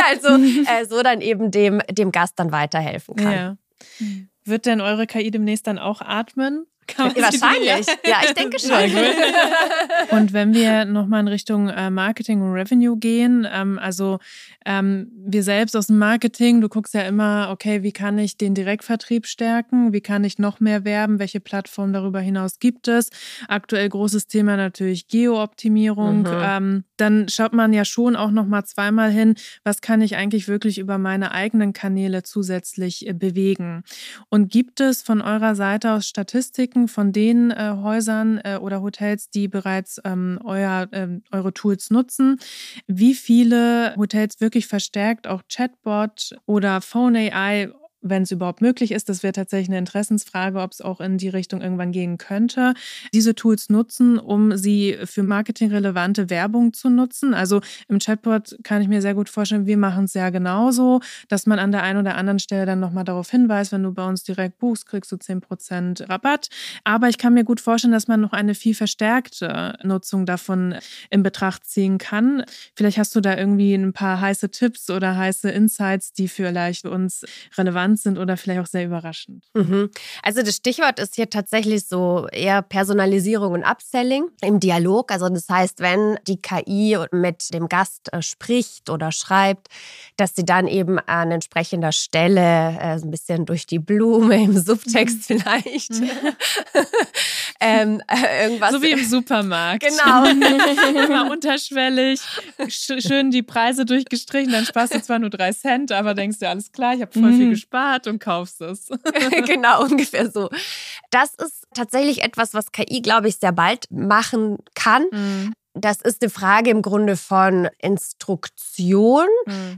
Speaker 4: so dann eben dem Gast dann weiterhelfen kann.
Speaker 3: Ja. Wird denn eure KI demnächst dann auch atmen
Speaker 4: Wahrscheinlich. Ja, ich denke schon.
Speaker 3: Und wenn wir nochmal in Richtung Marketing und Revenue gehen, wir selbst aus dem Marketing, du guckst ja immer, okay, wie kann ich den Direktvertrieb stärken? Wie kann ich noch mehr werben? Welche Plattformen darüber hinaus gibt es? Aktuell großes Thema natürlich Geo-Optimierung. Dann schaut man ja schon auch nochmal zweimal hin, was kann ich eigentlich wirklich über meine eigenen Kanäle zusätzlich bewegen? Und gibt es von eurer Seite aus Statistiken von den Häusern oder Hotels, die bereits eure Tools nutzen, wie viele Hotels wirklich verstärkt auch Chatbot oder Phone AI, wenn es überhaupt möglich ist, das wäre tatsächlich eine Interessensfrage, ob es auch in die Richtung irgendwann gehen könnte, diese Tools nutzen, um sie für marketingrelevante Werbung zu nutzen. Also im Chatbot kann ich mir sehr gut vorstellen, wir machen es ja genauso, dass man an der einen oder anderen Stelle dann nochmal darauf hinweist, wenn du bei uns direkt buchst, kriegst du 10% Rabatt. Aber ich kann mir gut vorstellen, dass man noch eine viel verstärkte Nutzung davon in Betracht ziehen kann. Vielleicht hast du da irgendwie ein paar heiße Tipps oder heiße Insights, die vielleicht für uns relevant sind oder vielleicht auch sehr überraschend.
Speaker 4: Also das Stichwort ist hier tatsächlich so eher Personalisierung und Upselling im Dialog. Also das heißt, wenn die KI mit dem Gast spricht oder schreibt, dass sie dann eben an entsprechender Stelle ein bisschen durch die Blume im Subtext vielleicht irgendwas.
Speaker 3: So wie im Supermarkt.
Speaker 4: Genau.
Speaker 3: Immer unterschwellig, schön die Preise durchgestrichen, dann sparst du zwar nur 3 Cent, aber denkst du, alles klar, ich habe voll viel gespart und kaufst es.
Speaker 4: Genau, ungefähr so. Das ist tatsächlich etwas, was KI, glaube ich, sehr bald machen kann. Das ist eine Frage im Grunde von Instruktion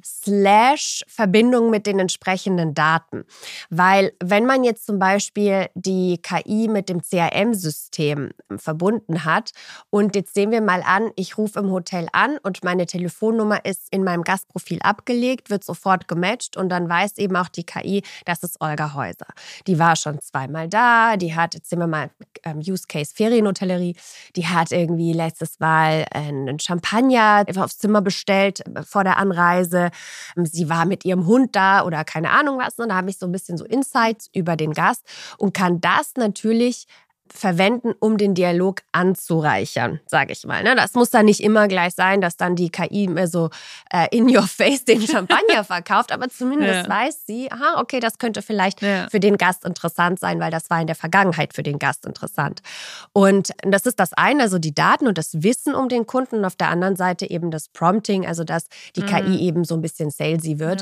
Speaker 4: / Verbindung mit den entsprechenden Daten. Weil wenn man jetzt zum Beispiel die KI mit dem CRM-System verbunden hat und jetzt sehen wir mal an, ich rufe im Hotel an und meine Telefonnummer ist in meinem Gastprofil abgelegt, wird sofort gematcht und dann weiß eben auch die KI, das ist Olga Häuser. Die war schon 2-mal da, die hat, jetzt sehen wir mal Use Case Ferienhotellerie, die hat irgendwie letztes Mal einen Champagner aufs Zimmer bestellt vor der Anreise. Sie war mit ihrem Hund da oder keine Ahnung was. Und da habe ich so ein bisschen so Insights über den Gast und kann das natürlich verwenden, um den Dialog anzureichern, sage ich mal. Das muss dann nicht immer gleich sein, dass dann die KI mir so in your face den Champagner verkauft, aber zumindest weiß sie, aha, okay, das könnte vielleicht für den Gast interessant sein, weil das war in der Vergangenheit für den Gast interessant. Und das ist das eine, also die Daten und das Wissen um den Kunden und auf der anderen Seite eben das Prompting, also dass die KI eben so ein bisschen salesy wird.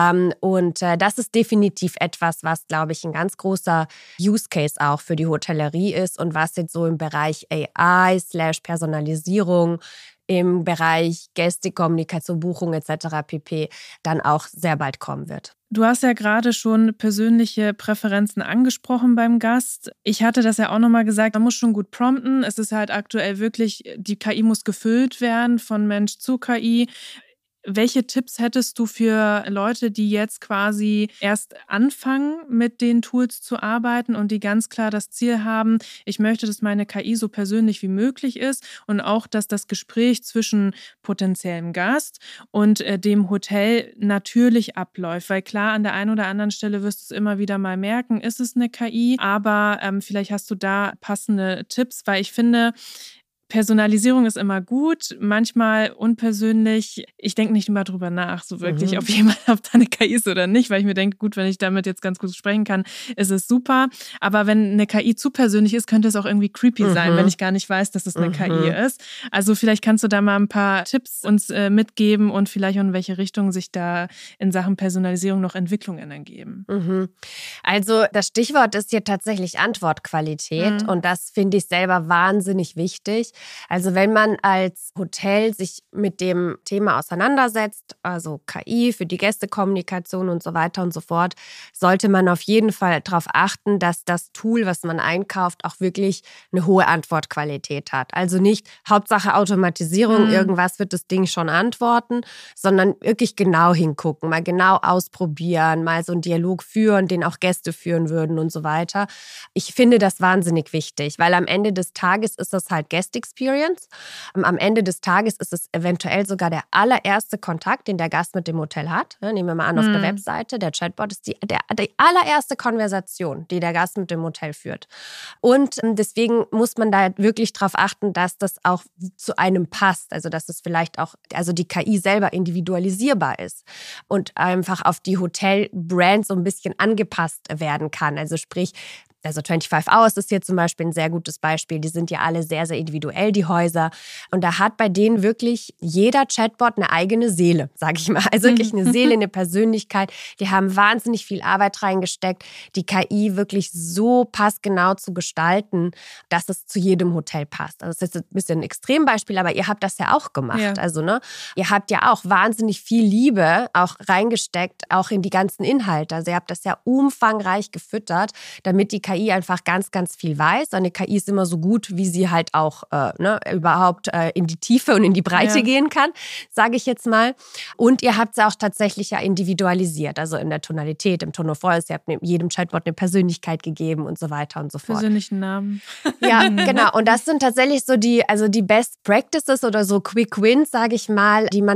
Speaker 4: Und das ist definitiv etwas, was, glaube ich, ein ganz großer Use Case auch für die Hotellerie ist und was jetzt so im Bereich AI / Personalisierung, im Bereich Gästekommunikation, Buchung etc. pp. Dann auch sehr bald kommen wird.
Speaker 3: Du hast ja gerade schon persönliche Präferenzen angesprochen beim Gast. Ich hatte das ja auch nochmal gesagt, man muss schon gut prompten. Es ist halt aktuell wirklich, die KI muss gefüllt werden von Mensch zu KI. Welche Tipps hättest du für Leute, die jetzt quasi erst anfangen, mit den Tools zu arbeiten und die ganz klar das Ziel haben, ich möchte, dass meine KI so persönlich wie möglich ist und auch, dass das Gespräch zwischen potenziellem Gast und dem Hotel natürlich abläuft? Weil klar, an der einen oder anderen Stelle wirst du es immer wieder mal merken, ist es eine KI, aber vielleicht hast du da passende Tipps, weil ich finde, Personalisierung ist immer gut, manchmal unpersönlich. Ich denke nicht immer drüber nach, so wirklich, ob da eine KI ist oder nicht, weil ich mir denke, gut, wenn ich damit jetzt ganz gut sprechen kann, ist es super. Aber wenn eine KI zu persönlich ist, könnte es auch irgendwie creepy sein, wenn ich gar nicht weiß, dass es eine KI ist. Also vielleicht kannst du da mal ein paar Tipps uns mitgeben und vielleicht auch in welche Richtung sich da in Sachen Personalisierung noch Entwicklungen ergeben.
Speaker 4: Also das Stichwort ist hier tatsächlich Antwortqualität und das finde ich selber wahnsinnig wichtig. Also wenn man als Hotel sich mit dem Thema auseinandersetzt, also KI für die Gästekommunikation und so weiter und so fort, sollte man auf jeden Fall darauf achten, dass das Tool, was man einkauft, auch wirklich eine hohe Antwortqualität hat. Also nicht Hauptsache Automatisierung, irgendwas wird das Ding schon antworten, sondern wirklich genau hingucken, mal genau ausprobieren, mal so einen Dialog führen, den auch Gäste führen würden und so weiter. Ich finde das wahnsinnig wichtig, weil am Ende des Tages ist das halt Guest Experience. Am Ende des Tages ist es eventuell sogar der allererste Kontakt, den der Gast mit dem Hotel hat. Nehmen wir mal an, auf der Webseite, der Chatbot ist die allererste Konversation, die der Gast mit dem Hotel führt. Und deswegen muss man da wirklich darauf achten, dass das auch zu einem passt. Also dass es vielleicht auch, also die KI selber individualisierbar ist und einfach auf die Hotelbrand so ein bisschen angepasst werden kann. Also sprich, also 25 Hours ist hier zum Beispiel ein sehr gutes Beispiel. Die sind ja alle sehr, sehr individuell, die Häuser. Und da hat bei denen wirklich jeder Chatbot eine eigene Seele, sage ich mal. Also wirklich eine Seele, eine Persönlichkeit. Die haben wahnsinnig viel Arbeit reingesteckt, die KI wirklich so passgenau zu gestalten, dass es zu jedem Hotel passt. Also das ist jetzt ein bisschen ein Extrembeispiel, aber ihr habt das ja auch gemacht. Ja. Also ihr habt ja auch wahnsinnig viel Liebe auch reingesteckt, auch in die ganzen Inhalte. Also ihr habt das ja umfangreich gefüttert, damit die KI einfach ganz, ganz viel weiß. Eine KI ist immer so gut, wie sie halt auch überhaupt in die Tiefe und in die Breite gehen kann, sage ich jetzt mal. Und ihr habt es auch tatsächlich ja individualisiert, also in der Tonalität, im Tone of Voice. Ihr habt jedem Chatbot eine Persönlichkeit gegeben und so weiter und so fort.
Speaker 3: Persönlichen Namen.
Speaker 4: Ja, genau. Und das sind tatsächlich so die Best Practices oder so Quick Wins, sage ich mal, die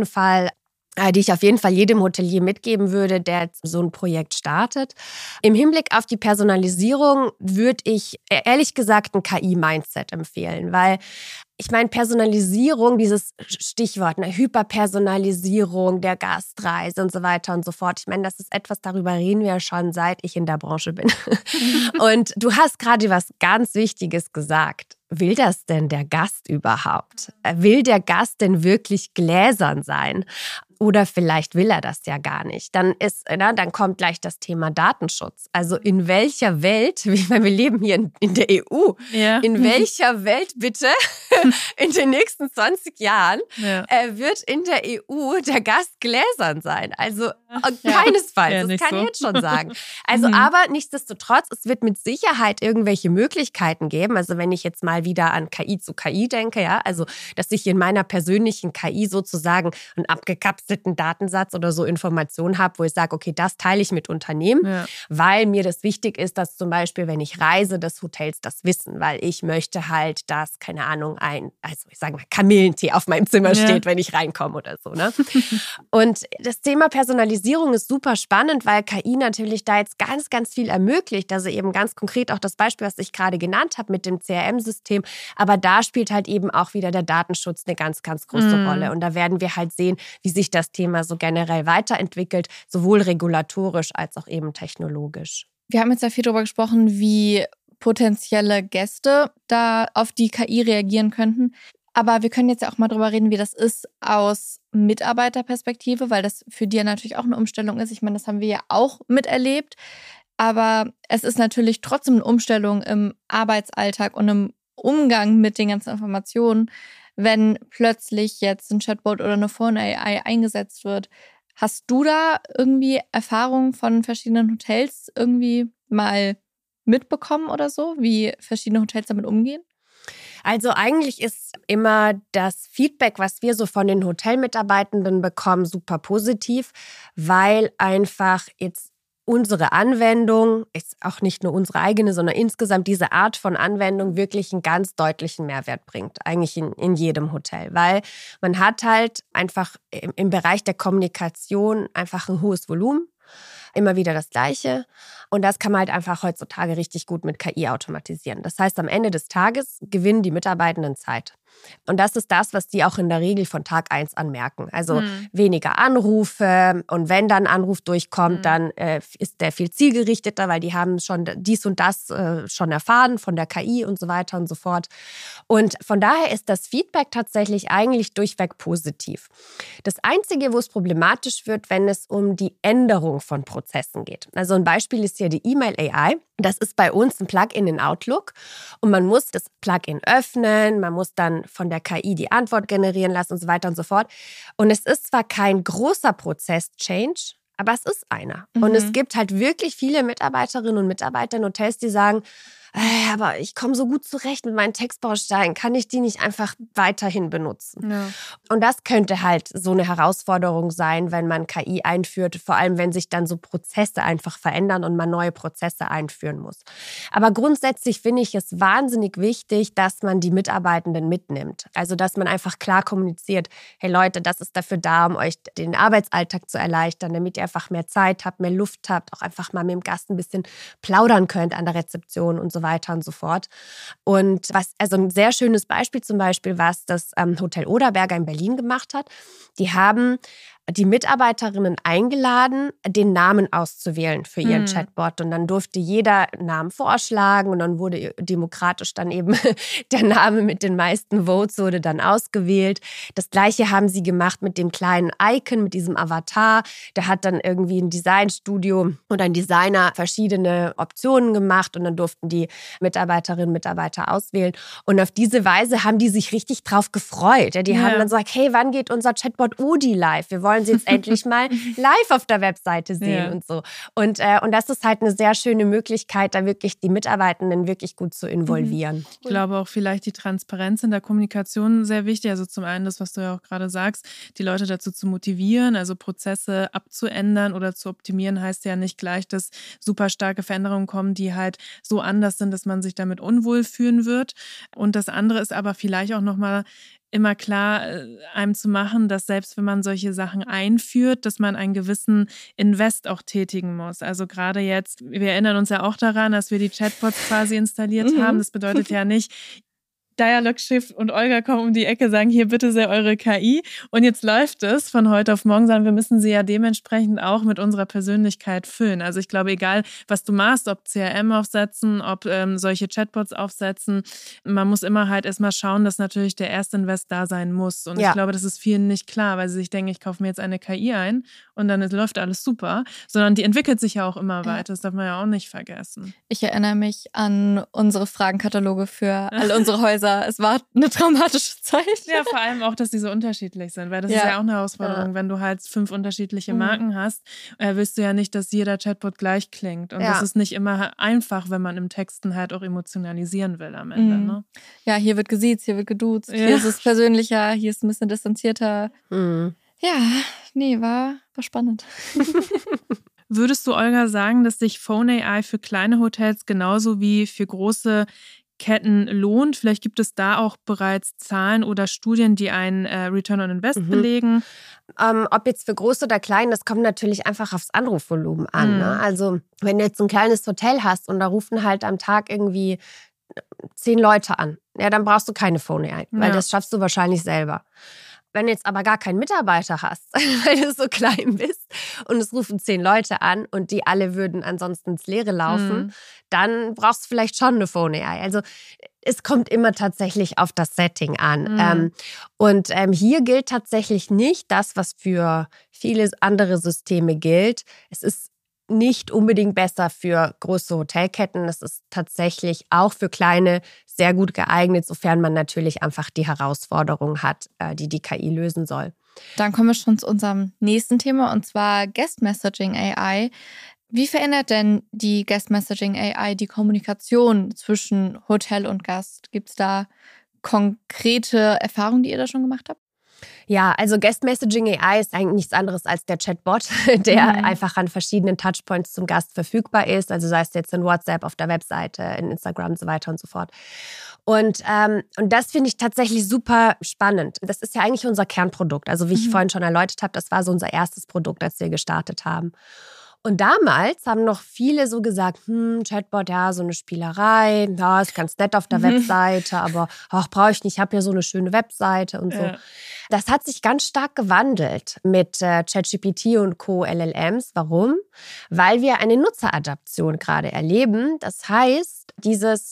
Speaker 4: ich auf jeden Fall jedem Hotelier mitgeben würde, der so ein Projekt startet. Im Hinblick auf die Personalisierung würde ich ehrlich gesagt ein KI-Mindset empfehlen, weil ich meine, Personalisierung, dieses Stichwort, Hyperpersonalisierung der Gastreise und so weiter und so fort. Ich meine, das ist etwas, darüber reden wir ja schon, seit ich in der Branche bin. Und du hast gerade was ganz Wichtiges gesagt. Will das denn der Gast überhaupt? Will der Gast denn wirklich gläsern sein? Oder vielleicht will er das ja gar nicht. Dann kommt gleich das Thema Datenschutz. Also in welcher Welt, ich meine, wir leben hier in der EU, in welcher Welt bitte in den nächsten 20 Jahren wird in der EU der Gast gläsern sein? Also keinesfalls, das kann ich jetzt schon sagen. Also aber nichtsdestotrotz, es wird mit Sicherheit irgendwelche Möglichkeiten geben. Also wenn ich jetzt mal wieder an KI zu KI denke, ja, also dass ich in meiner persönlichen KI sozusagen einen abgekapselten Datensatz oder so Informationen habe, wo ich sage, okay, das teile ich mit Unternehmen, weil mir das wichtig ist, dass zum Beispiel, wenn ich reise, des Hotels das wissen, weil ich möchte halt, dass, keine Ahnung, ich sage mal, Kamillentee auf meinem Zimmer steht, wenn ich reinkomme oder so. Ne? Und das Thema Personalisierung ist super spannend, weil KI natürlich da jetzt ganz, ganz viel ermöglicht. Also eben ganz konkret auch das Beispiel, was ich gerade genannt habe mit dem CRM-System. Aber da spielt halt eben auch wieder der Datenschutz eine ganz, ganz große Rolle. Und da werden wir halt sehen, wie sich das Thema so generell weiterentwickelt, sowohl regulatorisch als auch eben technologisch.
Speaker 2: Wir haben jetzt ja viel darüber gesprochen, wie potenzielle Gäste da auf die KI reagieren könnten. Aber wir können jetzt ja auch mal drüber reden, wie das ist aus Mitarbeiterperspektive, weil das für die ja natürlich auch eine Umstellung ist. Ich meine, das haben wir ja auch miterlebt. Aber es ist natürlich trotzdem eine Umstellung im Arbeitsalltag und im Umgang mit den ganzen Informationen, wenn plötzlich jetzt ein Chatbot oder eine Phone AI eingesetzt wird. Hast du da irgendwie Erfahrungen von verschiedenen Hotels irgendwie mal mitbekommen oder so, wie verschiedene Hotels damit umgehen?
Speaker 4: Also eigentlich ist immer das Feedback, was wir so von den Hotelmitarbeitenden bekommen, super positiv, weil einfach jetzt unsere Anwendung, ist auch nicht nur unsere eigene, sondern insgesamt diese Art von Anwendung wirklich einen ganz deutlichen Mehrwert bringt, eigentlich in jedem Hotel. Weil man hat halt einfach im Bereich der Kommunikation einfach ein hohes Volumen, immer wieder das Gleiche. Und das kann man halt einfach heutzutage richtig gut mit KI automatisieren. Das heißt, am Ende des Tages gewinnen die Mitarbeitenden Zeit. Und das ist das, was die auch in der Regel von Tag 1 an merken. Also weniger Anrufe, und wenn dann ein Anruf durchkommt, dann ist der viel zielgerichteter, weil die haben schon dies und das schon erfahren von der KI und so weiter und so fort. Und von daher ist das Feedback tatsächlich eigentlich durchweg positiv. Das Einzige, wo es problematisch wird, wenn es um die Änderung von Prozessen geht. Also ein Beispiel ist hier die E-Mail AI. Das ist bei uns ein Plugin in Outlook und man muss das Plugin öffnen, man muss dann von der KI die Antwort generieren lassen und so weiter und so fort. Und es ist zwar kein großer Prozess-Change, aber es ist einer. Und es gibt halt wirklich viele Mitarbeiterinnen und Mitarbeiter in Hotels, die sagen, aber ich komme so gut zurecht mit meinen Textbausteinen, kann ich die nicht einfach weiterhin benutzen?
Speaker 3: Ja.
Speaker 4: Und das könnte halt so eine Herausforderung sein, wenn man KI einführt, vor allem wenn sich dann so Prozesse einfach verändern und man neue Prozesse einführen muss. Aber grundsätzlich finde ich es wahnsinnig wichtig, dass man die Mitarbeitenden mitnimmt. Also dass man einfach klar kommuniziert, hey Leute, das ist dafür da, um euch den Arbeitsalltag zu erleichtern, damit ihr einfach mehr Zeit habt, mehr Luft habt, auch einfach mal mit dem Gast ein bisschen plaudern könnt an der Rezeption und so weiter und so fort. Und also ein sehr schönes Beispiel zum Beispiel, was das Hotel Oderberger in Berlin gemacht hat. Die haben die Mitarbeiterinnen eingeladen, den Namen auszuwählen für ihren Chatbot. Und dann durfte jeder einen Namen vorschlagen und dann wurde demokratisch dann eben der Name mit den meisten Votes wurde dann ausgewählt. Das Gleiche haben sie gemacht mit dem kleinen Icon, mit diesem Avatar. Der hat dann irgendwie ein Designstudio und ein Designer verschiedene Optionen gemacht und dann durften die Mitarbeiterinnen und Mitarbeiter auswählen. Und auf diese Weise haben die sich richtig drauf gefreut. Die haben dann gesagt, hey, wann geht unser Chatbot Udi live? Wir wollen sie jetzt endlich mal live auf der Webseite sehen und so. Und das ist halt eine sehr schöne Möglichkeit, da wirklich die Mitarbeitenden wirklich gut zu involvieren.
Speaker 3: Ich glaube auch vielleicht die Transparenz in der Kommunikation sehr wichtig. Also zum einen das, was du ja auch gerade sagst, die Leute dazu zu motivieren, also Prozesse abzuändern oder zu optimieren, heißt ja nicht gleich, dass super starke Veränderungen kommen, die halt so anders sind, dass man sich damit unwohl fühlen wird. Und das andere ist aber vielleicht auch nochmal immer klar einem zu machen, dass selbst wenn man solche Sachen einführt, dass man einen gewissen Invest auch tätigen muss. Also gerade jetzt, wir erinnern uns ja auch daran, dass wir die Chatbots quasi installiert haben. Das bedeutet ja nicht, Dialogschiff und Olga kommen um die Ecke, sagen, hier bitte sehr eure KI und jetzt läuft es von heute auf morgen, sondern wir müssen sie ja dementsprechend auch mit unserer Persönlichkeit füllen. Also ich glaube, egal was du machst, ob CRM aufsetzen, ob solche Chatbots aufsetzen, man muss immer halt erstmal schauen, dass natürlich der Erstinvest da sein muss. Und ich glaube, das ist vielen nicht klar, weil sie sich denken, ich kaufe mir jetzt eine KI ein und dann läuft alles super, sondern die entwickelt sich ja auch immer weiter. Das darf man ja auch nicht vergessen.
Speaker 2: Ich erinnere mich an unsere Fragenkataloge für all unsere Häuser. Es war eine traumatische Zeit. Ja,
Speaker 3: vor allem auch, dass die so unterschiedlich sind, weil das ist ja auch eine Herausforderung. Wenn du halt 5 unterschiedliche Marken hast, willst du ja nicht, dass jeder Chatbot gleich klingt. Und das ist nicht immer einfach, wenn man im Texten halt auch emotionalisieren will am Ende. Ne?
Speaker 2: Ja, hier wird gesiezt, hier wird geduzt, hier ist es persönlicher, hier ist es ein bisschen distanzierter. Ja, nee, war spannend.
Speaker 3: Würdest du, Olga, sagen, dass sich Phone AI für kleine Hotels genauso wie für große Ketten lohnt? Vielleicht gibt es da auch bereits Zahlen oder Studien, die einen Return on Invest belegen.
Speaker 4: Ob jetzt für groß oder klein, das kommt natürlich einfach aufs Anrufvolumen an. Ne? Also wenn du jetzt ein kleines Hotel hast und da rufen halt am Tag irgendwie 10 Leute an, ja, dann brauchst du keine Phone AI, weil das schaffst du wahrscheinlich selber. Wenn du jetzt aber gar keinen Mitarbeiter hast, weil du so klein bist und es rufen 10 Leute an und die alle würden ansonsten ins Leere laufen, dann brauchst du vielleicht schon eine Phone AI. Also es kommt immer tatsächlich auf das Setting an. Und hier gilt tatsächlich nicht das, was für viele andere Systeme gilt. Es ist nicht unbedingt besser für große Hotelketten. Es ist tatsächlich auch für kleine sehr gut geeignet, sofern man natürlich einfach die Herausforderung hat, die KI lösen soll.
Speaker 2: Dann kommen wir schon zu unserem nächsten Thema, und zwar Guest Messaging AI. Wie verändert denn die Guest Messaging AI die Kommunikation zwischen Hotel und Gast? Gibt es da konkrete Erfahrungen, die ihr da schon gemacht habt?
Speaker 4: Ja, also Guest Messaging AI ist eigentlich nichts anderes als der Chatbot, der einfach an verschiedenen Touchpoints zum Gast verfügbar ist. Also sei es jetzt in WhatsApp, auf der Webseite, in Instagram und so weiter und so fort. Und das finde ich tatsächlich super spannend. Das ist ja eigentlich unser Kernprodukt. Also wie ich vorhin schon erläutert habe, das war so unser erstes Produkt, als wir gestartet haben. Und damals haben noch viele so gesagt, Chatbot, ja, so eine Spielerei, ja, ist ganz nett auf der Webseite, aber brauche ich nicht, ich habe ja so eine schöne Webseite und so. Ja. Das hat sich ganz stark gewandelt mit ChatGPT und Co. LLMs. Warum? Weil wir eine Nutzeradaption gerade erleben. Das heißt, dieses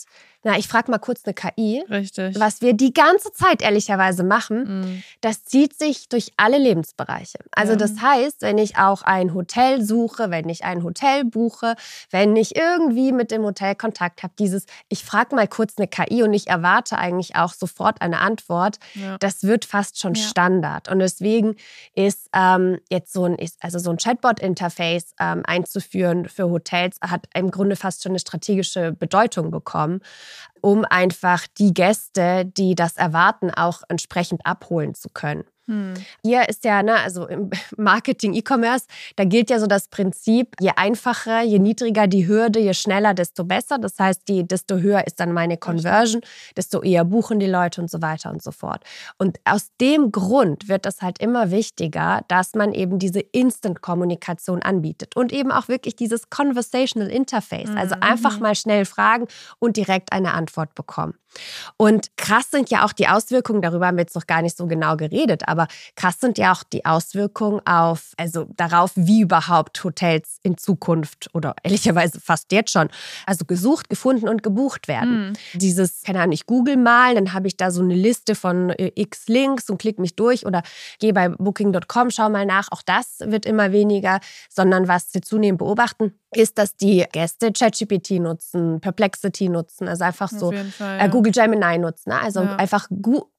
Speaker 4: Na, ich frage mal kurz eine KI.
Speaker 3: Richtig.
Speaker 4: Was wir die ganze Zeit ehrlicherweise machen, das zieht sich durch alle Lebensbereiche. Also das heißt, wenn ich auch ein Hotel suche, wenn ich ein Hotel buche, wenn ich irgendwie mit dem Hotel Kontakt habe, ich frage mal kurz eine KI und ich erwarte eigentlich auch sofort eine Antwort, das wird fast schon Standard. Und deswegen ist jetzt so ein Chatbot-Interface einzuführen für Hotels, hat im Grunde fast schon eine strategische Bedeutung bekommen, um einfach die Gäste, die das erwarten, auch entsprechend abholen zu können. Hier ist ja, also im Marketing, E-Commerce, da gilt ja so das Prinzip, je einfacher, je niedriger die Hürde, je schneller, desto besser. Das heißt, desto höher ist dann meine Conversion, desto eher buchen die Leute und so weiter und so fort. Und aus dem Grund wird es halt immer wichtiger, dass man eben diese Instant-Kommunikation anbietet und eben auch wirklich dieses Conversational Interface, also einfach mal schnell fragen und direkt eine Antwort bekommen. Und krass sind ja auch die Auswirkungen, darüber haben wir jetzt noch gar nicht so genau geredet, aber krass sind ja auch die Auswirkungen darauf, wie überhaupt Hotels in Zukunft oder ehrlicherweise fast jetzt schon, also gesucht, gefunden und gebucht werden. Keine Ahnung, ich google mal, dann habe ich da so eine Liste von x Links und klicke mich durch oder gehe bei Booking.com, schau mal nach, auch das wird immer weniger, sondern was wir zunehmend beobachten, ist, dass die Gäste ChatGPT nutzen, Perplexity nutzen, also einfach so Google Gemini nutzen, ne? Also einfach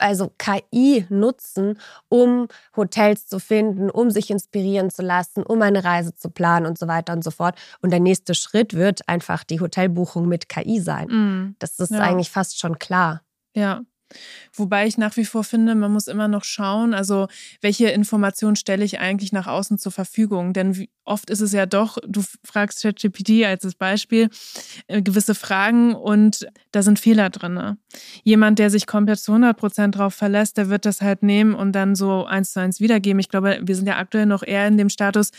Speaker 4: KI nutzen, um Hotels zu finden, um sich inspirieren zu lassen, um eine Reise zu planen und so weiter und so fort. Und der nächste Schritt wird einfach die Hotelbuchung mit KI sein. Das ist eigentlich fast schon klar.
Speaker 3: Ja. Wobei ich nach wie vor finde, man muss immer noch schauen, also welche Informationen stelle ich eigentlich nach außen zur Verfügung? Denn oft ist es ja doch, du fragst ChatGPT als Beispiel gewisse Fragen und da sind Fehler drin. Ne? Jemand, der sich komplett zu 100% drauf verlässt, der wird das halt nehmen und dann so 1:1 wiedergeben. Ich glaube, wir sind ja aktuell noch eher in dem Status,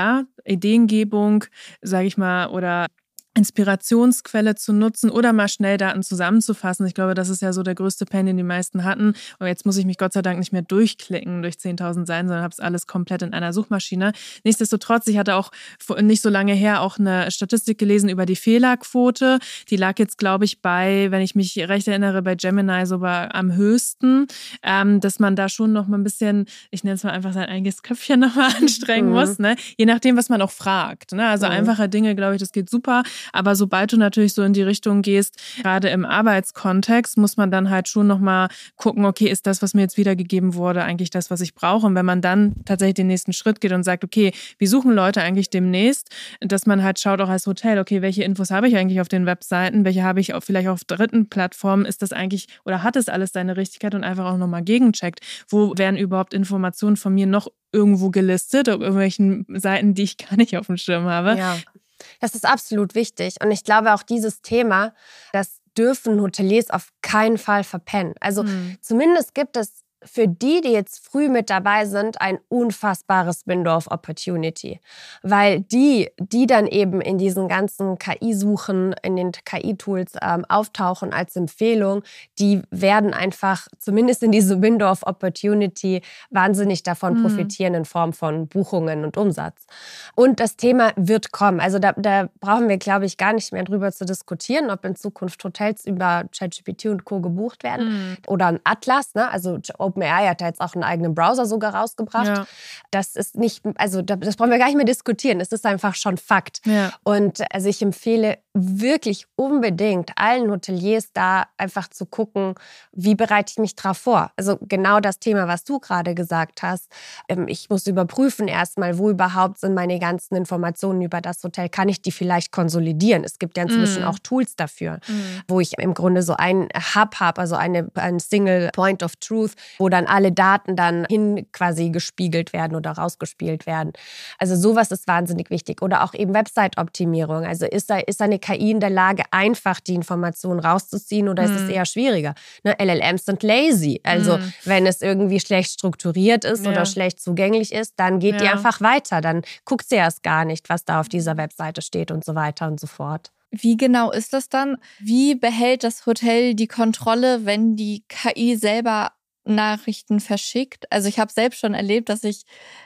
Speaker 3: Ideengebung, sage ich mal, oder Inspirationsquelle zu nutzen oder mal schnell Daten zusammenzufassen. Ich glaube, das ist ja so der größte Pain, den die meisten hatten. Und jetzt muss ich mich Gott sei Dank nicht mehr durchklicken durch 10.000 Seiten, sondern habe es alles komplett in einer Suchmaschine. Nichtsdestotrotz, ich hatte auch nicht so lange her auch eine Statistik gelesen über die Fehlerquote. Die lag jetzt, glaube ich, wenn ich mich recht erinnere, bei Gemini sogar am höchsten, dass man da schon noch mal ein bisschen, ich nenne es mal einfach sein eigenes Köpfchen noch mal anstrengen muss, ne? Je nachdem, was man auch fragt. Ne? Also einfache Dinge, glaube ich, das geht super. Aber sobald du natürlich so in die Richtung gehst, gerade im Arbeitskontext, muss man dann halt schon nochmal gucken, okay, ist das, was mir jetzt wiedergegeben wurde, eigentlich das, was ich brauche? Und wenn man dann tatsächlich den nächsten Schritt geht und sagt, okay, wie suchen Leute eigentlich demnächst, dass man halt schaut auch als Hotel, okay, welche Infos habe ich eigentlich auf den Webseiten, welche habe ich auch vielleicht auf dritten Plattformen, ist das eigentlich oder hat es alles seine Richtigkeit und einfach auch nochmal gegencheckt, wo werden überhaupt Informationen von mir noch irgendwo gelistet, auf irgendwelchen Seiten, die ich gar nicht auf dem Schirm habe.
Speaker 4: Ja. Das ist absolut wichtig. Und ich glaube auch dieses Thema, das dürfen Hoteliers auf keinen Fall verpennen. Also zumindest gibt es für die jetzt früh mit dabei sind, ein unfassbares Window of Opportunity. Weil die dann eben in diesen ganzen KI-Suchen, in den KI-Tools auftauchen als Empfehlung, die werden einfach, zumindest in diesem Window of Opportunity, wahnsinnig davon profitieren in Form von Buchungen und Umsatz. Und das Thema wird kommen. Also da brauchen wir, glaube ich, gar nicht mehr drüber zu diskutieren, ob in Zukunft Hotels über ChatGPT und Co. gebucht werden. Oder ein Atlas, ne? Also OpenAI hat da jetzt auch einen eigenen Browser sogar rausgebracht. Ja. Das ist nicht, also das brauchen wir gar nicht mehr diskutieren. Es ist einfach schon Fakt. Ja. Und also ich empfehle wirklich unbedingt allen Hoteliers da einfach zu gucken, wie bereite ich mich drauf vor. Also genau das Thema, was du gerade gesagt hast. Ich muss überprüfen erstmal, wo überhaupt sind meine ganzen Informationen über das Hotel. Kann ich die vielleicht konsolidieren? Es gibt ja inzwischen auch Tools dafür, wo ich im Grunde so einen Hub habe, also ein Single Point of Truth, wo dann alle Daten dann hin quasi gespiegelt werden oder rausgespielt werden. Also sowas ist wahnsinnig wichtig. Oder auch eben Website-Optimierung. Also ist eine KI in der Lage, einfach die Informationen rauszuziehen oder ist es eher schwieriger? Ne? LLMs sind lazy. Also wenn es irgendwie schlecht strukturiert ist oder schlecht zugänglich ist, dann geht die einfach weiter. Dann guckt sie erst gar nicht, was da auf dieser Webseite steht und so weiter und so fort.
Speaker 2: Wie genau ist das dann? Wie behält das Hotel die Kontrolle, wenn die KI selber Nachrichten verschickt? Also ich habe selbst schon erlebt, dass ich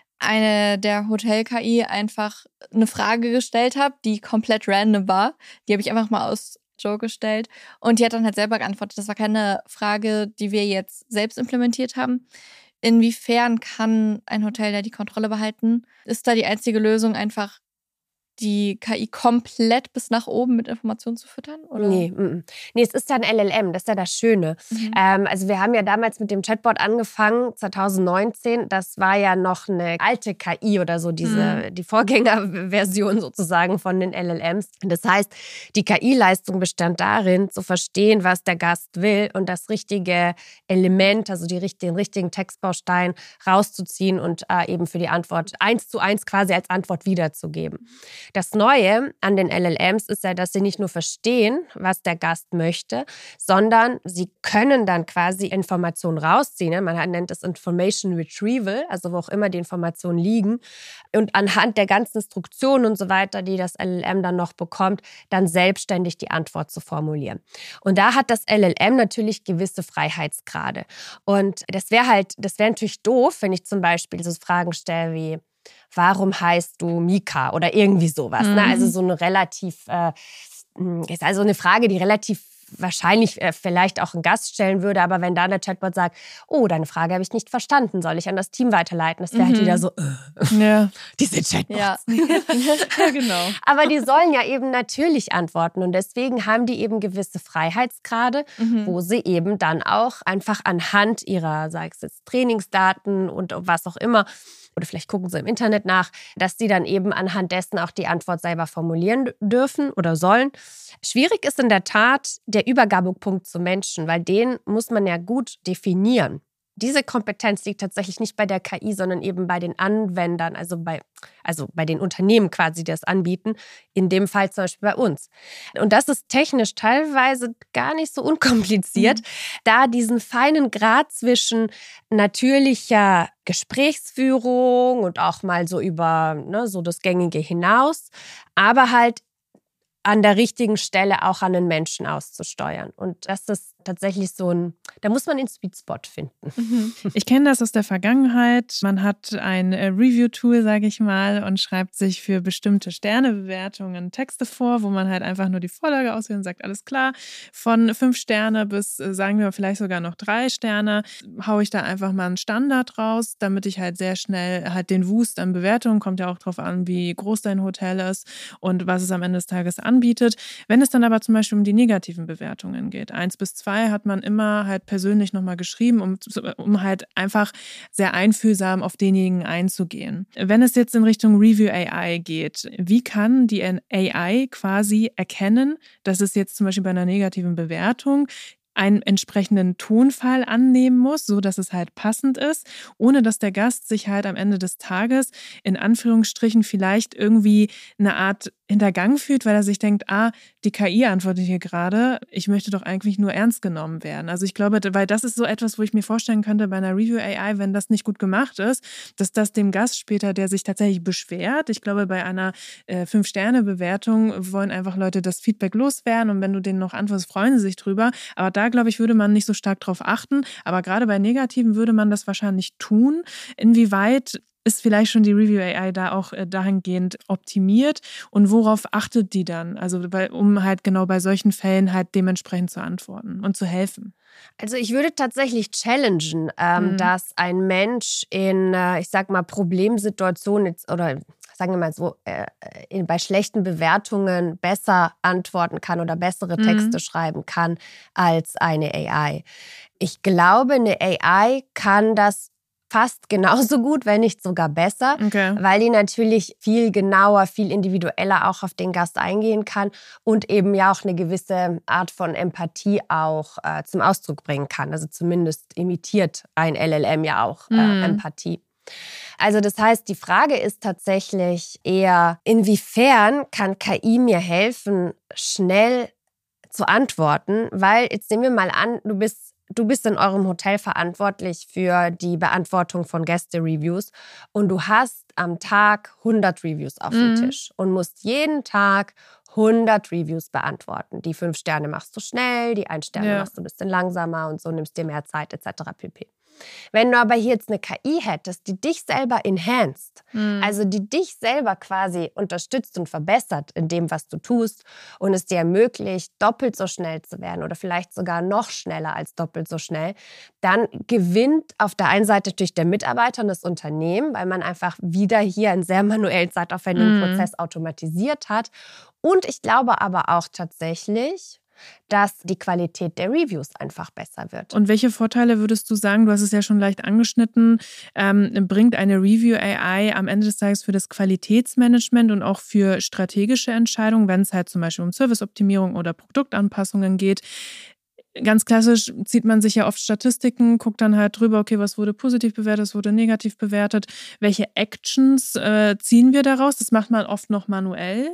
Speaker 2: eine der Hotel-KI einfach eine Frage gestellt habe, die komplett random war. Die habe ich einfach mal aus Joe gestellt. Und die hat dann halt selber geantwortet. Das war keine Frage, die wir jetzt selbst implementiert haben. Inwiefern kann ein Hotel da die Kontrolle behalten? Ist da die einzige Lösung einfach, die KI komplett bis nach oben mit Informationen zu füttern? Oder?
Speaker 4: Nee, es ist ja ein LLM, das ist ja das Schöne. Also wir haben ja damals mit dem Chatbot angefangen, 2019. Das war ja noch eine alte KI oder so, die Vorgängerversion sozusagen von den LLMs. Das heißt, die KI-Leistung bestand darin, zu verstehen, was der Gast will und das richtige Element, also den richtigen Textbaustein rauszuziehen und eben für die Antwort 1:1 quasi als Antwort wiederzugeben. Das Neue an den LLMs ist ja, dass sie nicht nur verstehen, was der Gast möchte, sondern sie können dann quasi Informationen rausziehen. Man nennt es Information Retrieval, also wo auch immer die Informationen liegen. Und anhand der ganzen Instruktionen und so weiter, die das LLM dann noch bekommt, dann selbstständig die Antwort zu formulieren. Und da hat das LLM natürlich gewisse Freiheitsgrade. Und das wäre natürlich doof, wenn ich zum Beispiel so Fragen stelle wie: Warum heißt du Mika? Oder irgendwie sowas. Ne? Also so eine ist also eine Frage, die relativ wahrscheinlich vielleicht auch ein Gast stellen würde. Aber wenn dann der Chatbot sagt, oh, deine Frage habe ich nicht verstanden, soll ich an das Team weiterleiten? Das wäre halt wieder so,
Speaker 3: ja.
Speaker 4: Diese Chatbots.
Speaker 3: Ja. Ja, genau.
Speaker 4: Aber die sollen ja eben natürlich antworten. Und deswegen haben die eben gewisse Freiheitsgrade, wo sie eben dann auch einfach anhand ihrer, sag ich jetzt, Trainingsdaten und was auch immer, oder vielleicht gucken sie im Internet nach, dass sie dann eben anhand dessen auch die Antwort selber formulieren dürfen oder sollen. Schwierig ist in der Tat der Übergabepunkt zum Menschen, weil den muss man ja gut definieren. Diese Kompetenz liegt tatsächlich nicht bei der KI, sondern eben bei den Anwendern, also bei den Unternehmen quasi, die das anbieten, in dem Fall zum Beispiel bei uns. Und das ist technisch teilweise gar nicht so unkompliziert, da diesen feinen Grad zwischen natürlicher Gesprächsführung und auch mal so über so das Gängige hinaus, aber halt an der richtigen Stelle auch an den Menschen auszusteuern. Und das ist tatsächlich da muss man den Sweet Spot finden.
Speaker 3: Ich kenne das aus der Vergangenheit. Man hat ein Review-Tool, sage ich mal, und schreibt sich für bestimmte Sternebewertungen Texte vor, wo man halt einfach nur die Vorlage auswählt und sagt, alles klar, von 5 Sterne bis, sagen wir vielleicht sogar noch 3 Sterne, haue ich da einfach mal einen Standard raus, damit ich halt sehr schnell halt den Wust an Bewertungen, kommt ja auch drauf an, wie groß dein Hotel ist und was es am Ende des Tages anbietet. Wenn es dann aber zum Beispiel um die negativen Bewertungen geht, 1 bis 2 hat man immer halt persönlich nochmal geschrieben, um halt einfach sehr einfühlsam auf denjenigen einzugehen. Wenn es jetzt in Richtung Review AI geht, wie kann die AI quasi erkennen, dass es jetzt zum Beispiel bei einer negativen Bewertung einen entsprechenden Tonfall annehmen muss, so dass es halt passend ist, ohne dass der Gast sich halt am Ende des Tages in Anführungsstrichen vielleicht irgendwie eine Art hintergangen fühlt, weil er sich denkt, die KI antwortet hier gerade, ich möchte doch eigentlich nur ernst genommen werden. Also ich glaube, weil das ist so etwas, wo ich mir vorstellen könnte bei einer Review AI, wenn das nicht gut gemacht ist, dass das dem Gast später, der sich tatsächlich beschwert, ich glaube, bei einer 5-Sterne-Bewertung wollen einfach Leute das Feedback loswerden und wenn du denen noch antwortest, freuen sie sich drüber. Aber da, glaube ich, würde man nicht so stark drauf achten. Aber gerade bei Negativen würde man das wahrscheinlich tun. Inwieweit ist vielleicht schon die Review AI da auch dahingehend optimiert und worauf achtet die dann? Also um halt genau bei solchen Fällen halt dementsprechend zu antworten und zu helfen.
Speaker 4: Also ich würde tatsächlich challengen, dass ein Mensch in, ich sag mal, Problemsituationen oder sagen wir mal so, bei schlechten Bewertungen besser antworten kann oder bessere Texte schreiben kann als eine AI. Ich glaube, eine AI kann das fast genauso gut, wenn nicht sogar besser, weil die natürlich viel genauer, viel individueller auch auf den Gast eingehen kann und eben ja auch eine gewisse Art von Empathie auch zum Ausdruck bringen kann. Also zumindest imitiert ein LLM ja auch Empathie. Also das heißt, die Frage ist tatsächlich eher, inwiefern kann KI mir helfen, schnell zu antworten? Weil jetzt nehmen wir mal an, du bist in eurem Hotel verantwortlich für die Beantwortung von Gäste-Reviews und du hast am Tag 100 Reviews auf dem Tisch und musst jeden Tag 100 Reviews beantworten. Die 5 Sterne machst du schnell, die 1 Sterne machst du ein bisschen langsamer und so nimmst dir mehr Zeit etc. pp. Wenn du aber hier jetzt eine KI hättest, die dich selber enhanced, also die dich selber quasi unterstützt und verbessert in dem, was du tust und es dir ermöglicht, doppelt so schnell zu werden oder vielleicht sogar noch schneller als doppelt so schnell, dann gewinnt auf der einen Seite natürlich der Mitarbeiter und das Unternehmen, weil man einfach wieder hier einen sehr manuellen, zeitaufwendigen Prozess automatisiert hat. Und ich glaube aber auch tatsächlich, dass die Qualität der Reviews einfach besser wird.
Speaker 3: Und welche Vorteile würdest du sagen, du hast es ja schon leicht angeschnitten, bringt eine Review-AI am Ende des Tages für das Qualitätsmanagement und auch für strategische Entscheidungen, wenn es halt zum Beispiel um Serviceoptimierung oder Produktanpassungen geht? Ganz klassisch zieht man sich ja oft Statistiken, guckt dann halt drüber, okay, was wurde positiv bewertet, was wurde negativ bewertet, welche Actions ziehen wir daraus? Das macht man oft noch manuell.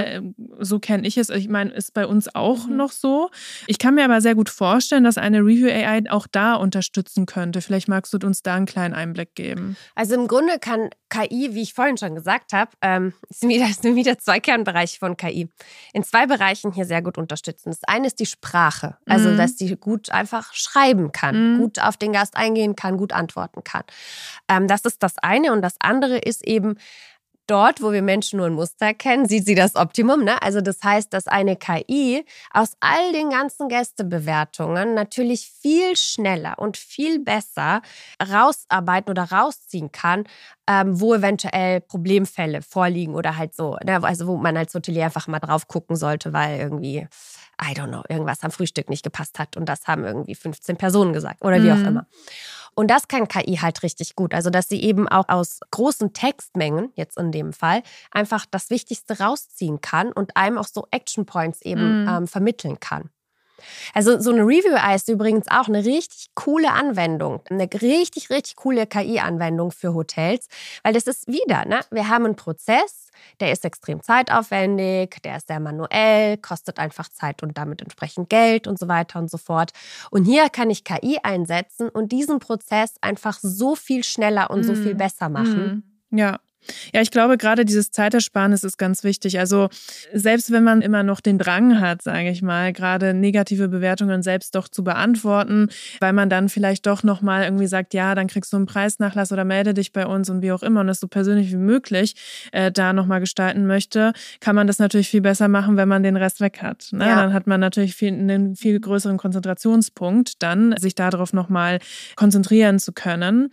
Speaker 3: So kenne ich es. Ich meine, ist bei uns auch noch so. Ich kann mir aber sehr gut vorstellen, dass eine Review-AI auch da unterstützen könnte. Vielleicht magst du uns da einen kleinen Einblick geben.
Speaker 4: Also im Grunde kann KI, wie ich vorhin schon gesagt habe, sind wieder 2 Kernbereiche von KI, in 2 Bereichen hier sehr gut unterstützen. Das eine ist die Sprache, also dass die gut einfach schreiben kann, gut auf den Gast eingehen kann, gut antworten kann. Das ist das eine. Und das andere ist eben dort, wo wir Menschen nur ein Muster erkennen, sieht sie das Optimum. Ne? Also das heißt, dass eine KI aus all den ganzen Gästebewertungen natürlich viel schneller und viel besser rausarbeiten oder rausziehen kann, wo eventuell Problemfälle vorliegen oder halt so, ne? Also wo man als Hotelier einfach mal drauf gucken sollte, weil irgendwie, I don't know, irgendwas am Frühstück nicht gepasst hat und das haben irgendwie 15 Personen gesagt oder wie auch immer. Und das kann KI halt richtig gut. Also, dass sie eben auch aus großen Textmengen, jetzt in dem Fall, einfach das Wichtigste rausziehen kann und einem auch so Action Points eben vermitteln kann. Also so eine Review-AI ist übrigens auch eine richtig coole Anwendung, eine richtig, richtig coole KI-Anwendung für Hotels, weil das ist wieder, ne? Wir haben einen Prozess, der ist extrem zeitaufwendig, der ist sehr manuell, kostet einfach Zeit und damit entsprechend Geld und so weiter und so fort. Und hier kann ich KI einsetzen und diesen Prozess einfach so viel schneller und so viel besser machen.
Speaker 3: Ja. Ja, ich glaube, gerade dieses Zeitersparnis ist ganz wichtig. Also selbst wenn man immer noch den Drang hat, sage ich mal, gerade negative Bewertungen selbst doch zu beantworten, weil man dann vielleicht doch nochmal irgendwie sagt, ja, dann kriegst du einen Preisnachlass oder melde dich bei uns und wie auch immer und das so persönlich wie möglich da nochmal gestalten möchte, kann man das natürlich viel besser machen, wenn man den Rest weg hat. Ne? Ja. Dann hat man natürlich einen viel größeren Konzentrationspunkt, dann sich darauf nochmal konzentrieren zu können.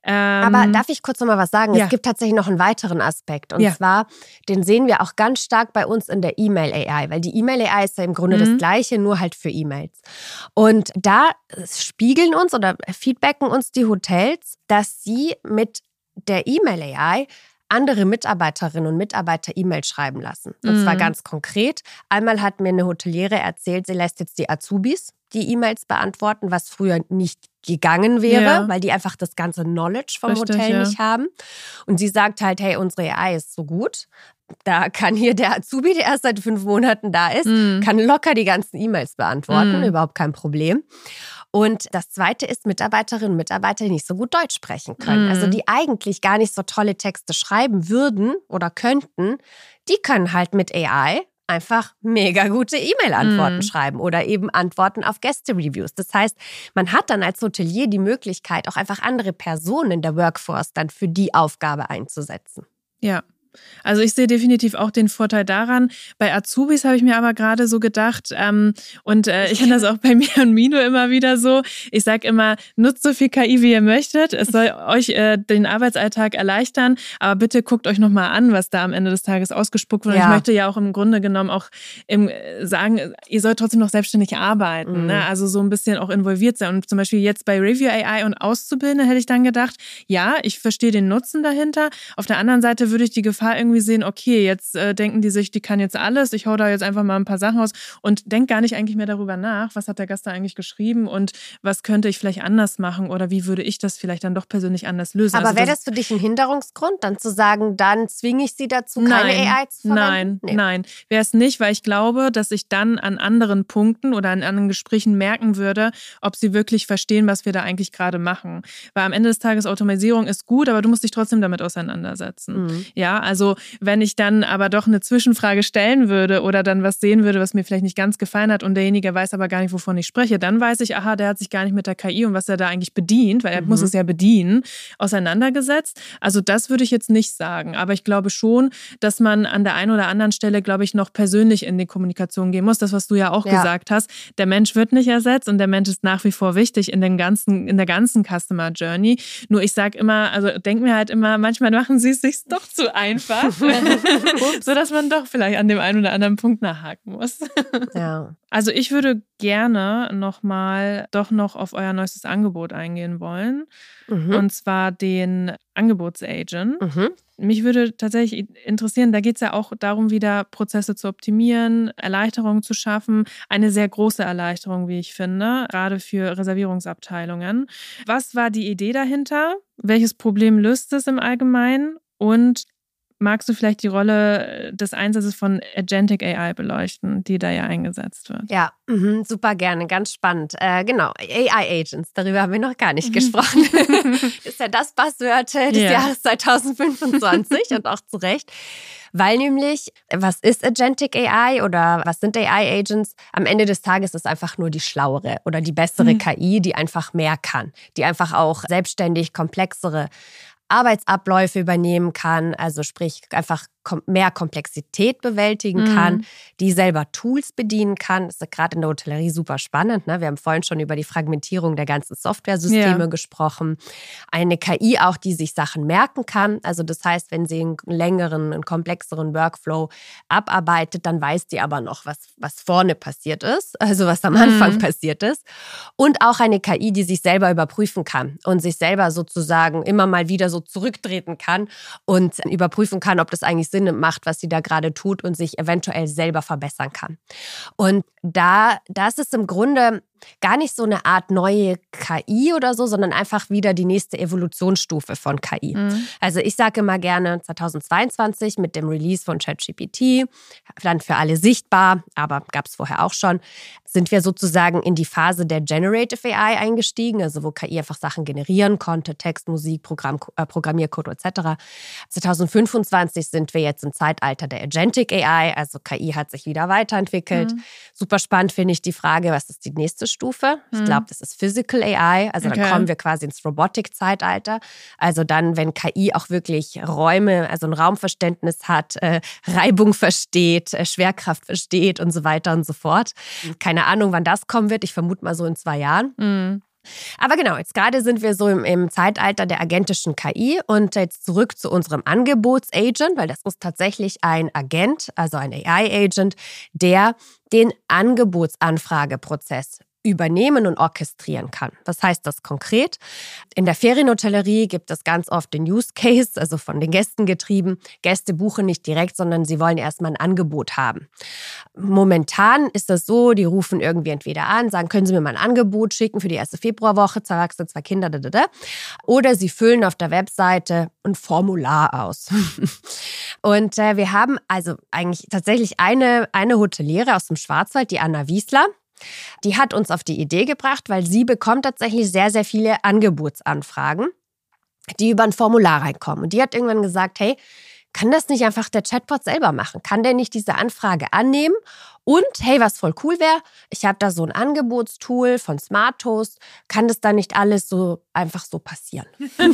Speaker 4: Aber darf ich kurz nochmal was sagen? Ja. Es gibt tatsächlich noch einen weiteren Aspekt. Und zwar, den sehen wir auch ganz stark bei uns in der E-Mail-AI, weil die E-Mail-AI ist ja im Grunde das Gleiche, nur halt für E-Mails. Und da spiegeln uns oder feedbacken uns die Hotels, dass sie mit der E-Mail-AI andere Mitarbeiterinnen und Mitarbeiter E-Mails schreiben lassen. Und zwar ganz konkret. Einmal hat mir eine Hoteliere erzählt, sie lässt jetzt die Azubis die E-Mails beantworten, was früher nicht gegangen wäre, weil die einfach das ganze Knowledge vom Hotel nicht haben. Und sie sagt halt, hey, unsere AI ist so gut, da kann hier der Azubi, der erst seit 5 Monaten da ist, kann locker die ganzen E-Mails beantworten, überhaupt kein Problem. Und das Zweite ist Mitarbeiterinnen und Mitarbeiter, die nicht so gut Deutsch sprechen können. Also die eigentlich gar nicht so tolle Texte schreiben würden oder könnten, die können halt mit AI einfach mega gute E-Mail-Antworten schreiben oder eben Antworten auf Gäste-Reviews. Das heißt, man hat dann als Hotelier die Möglichkeit, auch einfach andere Personen in der Workforce dann für die Aufgabe einzusetzen.
Speaker 3: Ja. Also ich sehe definitiv auch den Vorteil daran. Bei Azubis habe ich mir aber gerade so gedacht, ich kenne das auch bei mir und Mino immer wieder so, ich sage immer, nutzt so viel KI, wie ihr möchtet. Es soll euch den Arbeitsalltag erleichtern, aber bitte guckt euch nochmal an, was da am Ende des Tages ausgespuckt wird. Und ich möchte ja auch im Grunde genommen auch sagen, ihr sollt trotzdem noch selbstständig arbeiten, ne? Also so ein bisschen auch involviert sein. Und zum Beispiel jetzt bei Review AI und Auszubildende hätte ich dann gedacht, ja, ich verstehe den Nutzen dahinter. Auf der anderen Seite würde ich die Gefahr irgendwie sehen, okay, jetzt denken die sich, die kann jetzt alles, ich hau da jetzt einfach mal ein paar Sachen raus und denk gar nicht eigentlich mehr darüber nach, was hat der Gast da eigentlich geschrieben und was könnte ich vielleicht anders machen oder wie würde ich das vielleicht dann doch persönlich anders lösen.
Speaker 4: Aber also wäre das für dich ein Hinderungsgrund, dann zu sagen, dann zwinge ich sie dazu, keine AI zu verwenden?
Speaker 3: Nein, wäre es nicht, weil ich glaube, dass ich dann an anderen Punkten oder an anderen Gesprächen merken würde, ob sie wirklich verstehen, was wir da eigentlich gerade machen. Weil am Ende des Tages Automatisierung ist gut, aber du musst dich trotzdem damit auseinandersetzen. Ja, also Also wenn ich dann aber doch eine Zwischenfrage stellen würde oder dann was sehen würde, was mir vielleicht nicht ganz gefallen hat und derjenige weiß aber gar nicht, wovon ich spreche, dann weiß ich, aha, der hat sich gar nicht mit der KI und was er da eigentlich bedient, weil er muss es ja bedienen, auseinandergesetzt. Also das würde ich jetzt nicht sagen. Aber ich glaube schon, dass man an der einen oder anderen Stelle, glaube ich, noch persönlich in die Kommunikation gehen muss. Das, was du ja auch gesagt hast. Der Mensch wird nicht ersetzt und der Mensch ist nach wie vor wichtig in der ganzen Customer Journey. Nur ich sage immer, also denke mir halt immer, manchmal machen sie es sich doch zu einfach, sodass man doch vielleicht an dem einen oder anderen Punkt nachhaken muss.
Speaker 4: Ja.
Speaker 3: Also ich würde gerne noch auf euer neuestes Angebot eingehen wollen. Und zwar den Angebotsagent. Mich würde tatsächlich interessieren, da geht es ja auch darum, wieder Prozesse zu optimieren, Erleichterungen zu schaffen. Eine sehr große Erleichterung, wie ich finde, gerade für Reservierungsabteilungen. Was war die Idee dahinter? Welches Problem löst es im Allgemeinen? Und magst du vielleicht die Rolle des Einsatzes von Agentic AI beleuchten, die da ja eingesetzt wird?
Speaker 4: Ja, super gerne, ganz spannend. Genau, AI-Agents, darüber haben wir noch gar nicht gesprochen. Das ist ja das Buzzword des Jahres 2025 und auch zu Recht. Weil nämlich, was ist Agentic AI oder was sind AI-Agents? Am Ende des Tages ist es einfach nur die schlauere oder die bessere KI, die einfach mehr kann, die einfach auch selbstständig komplexere Arbeitsabläufe übernehmen kann, also sprich einfach mehr Komplexität bewältigen kann, die selber Tools bedienen kann. Das ist gerade in der Hotellerie super spannend. Ne? Wir haben vorhin schon über die Fragmentierung der ganzen Softwaresysteme gesprochen. Eine KI auch, die sich Sachen merken kann. Also das heißt, wenn sie einen längeren, einen komplexeren Workflow abarbeitet, dann weiß die aber noch, was vorne passiert ist, also was am Anfang passiert ist. Und auch eine KI, die sich selber überprüfen kann und sich selber sozusagen immer mal wieder so zurücktreten kann und überprüfen kann, ob das eigentlich Sinn macht, was sie da gerade tut und sich eventuell selber verbessern kann. Und das ist im Grunde gar nicht so eine Art neue KI oder so, sondern einfach wieder die nächste Evolutionsstufe von KI. Also ich sage immer gerne 2022 mit dem Release von ChatGPT, dann für alle sichtbar, aber gab es vorher auch schon, sind wir sozusagen in die Phase der Generative AI eingestiegen, also wo KI einfach Sachen generieren konnte, Text, Musik, Programmiercode etc. 2025 sind wir jetzt im Zeitalter der Agentic AI, also KI hat sich wieder weiterentwickelt. Super spannend finde ich die Frage, was ist die nächste Stufe? Ich glaube, das ist Physical AI, also dann kommen wir quasi ins Robotic-Zeitalter. Also dann, wenn KI auch wirklich Räume, also ein Raumverständnis hat, Reibung versteht, Schwerkraft versteht und so weiter und so fort. Keine Ahnung, wann das kommen wird. Ich vermute mal so in 2 Jahren. Aber genau, jetzt gerade sind wir so im Zeitalter der agentischen KI und jetzt zurück zu unserem Angebotsagent, weil das ist tatsächlich ein Agent, also ein AI-Agent, der den Angebotsanfrageprozess übernehmen und orchestrieren kann. Was heißt das konkret? In der Ferienhotellerie gibt es ganz oft den Use Case, also von den Gästen getrieben. Gäste buchen nicht direkt, sondern sie wollen erstmal ein Angebot haben. Momentan ist das so, die rufen irgendwie entweder an, sagen, können Sie mir mal ein Angebot schicken für die erste Februarwoche, 2 Erwachsene, 2 Kinder, oder sie füllen auf der Webseite ein Formular aus. Und wir haben also eigentlich tatsächlich eine Hoteliere aus dem Schwarzwald, die Anna Wiesler. Die hat uns auf die Idee gebracht, weil sie bekommt tatsächlich sehr, sehr viele Angebotsanfragen, die über ein Formular reinkommen. Und die hat irgendwann gesagt, hey, kann das nicht einfach der Chatbot selber machen? Kann der nicht diese Anfrage annehmen? Und hey, was voll cool wäre, ich habe da so ein Angebotstool von Smart Toast. Kann das da nicht alles so einfach so passieren?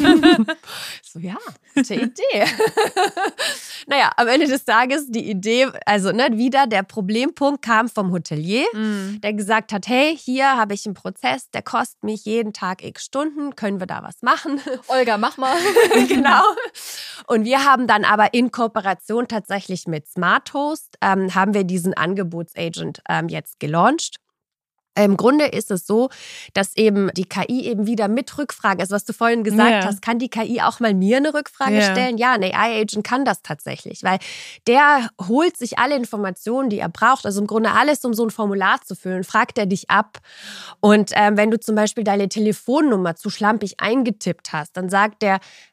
Speaker 4: So, ja, gute Idee. Naja, am Ende des Tages die Idee, also wieder der Problempunkt kam vom Hotelier, der gesagt hat, hey, hier habe ich einen Prozess, der kostet mich jeden Tag x Stunden, können wir da was machen?
Speaker 2: Olga, mach mal.
Speaker 4: Genau. Und wir haben dann aber in Kooperation tatsächlich mit Smart Toast, haben wir diesen Angebotsagent jetzt gelauncht. Im Grunde ist es so, dass eben die KI eben wieder mit Rückfragen, also was du vorhin gesagt hast, kann die KI auch mal mir eine Rückfrage stellen? Ja, ein AI-Agent kann das tatsächlich, weil der holt sich alle Informationen, die er braucht, also im Grunde alles, um so ein Formular zu füllen, fragt er dich ab. Und wenn du zum Beispiel deine Telefonnummer zu schlampig eingetippt hast, dann sagt der,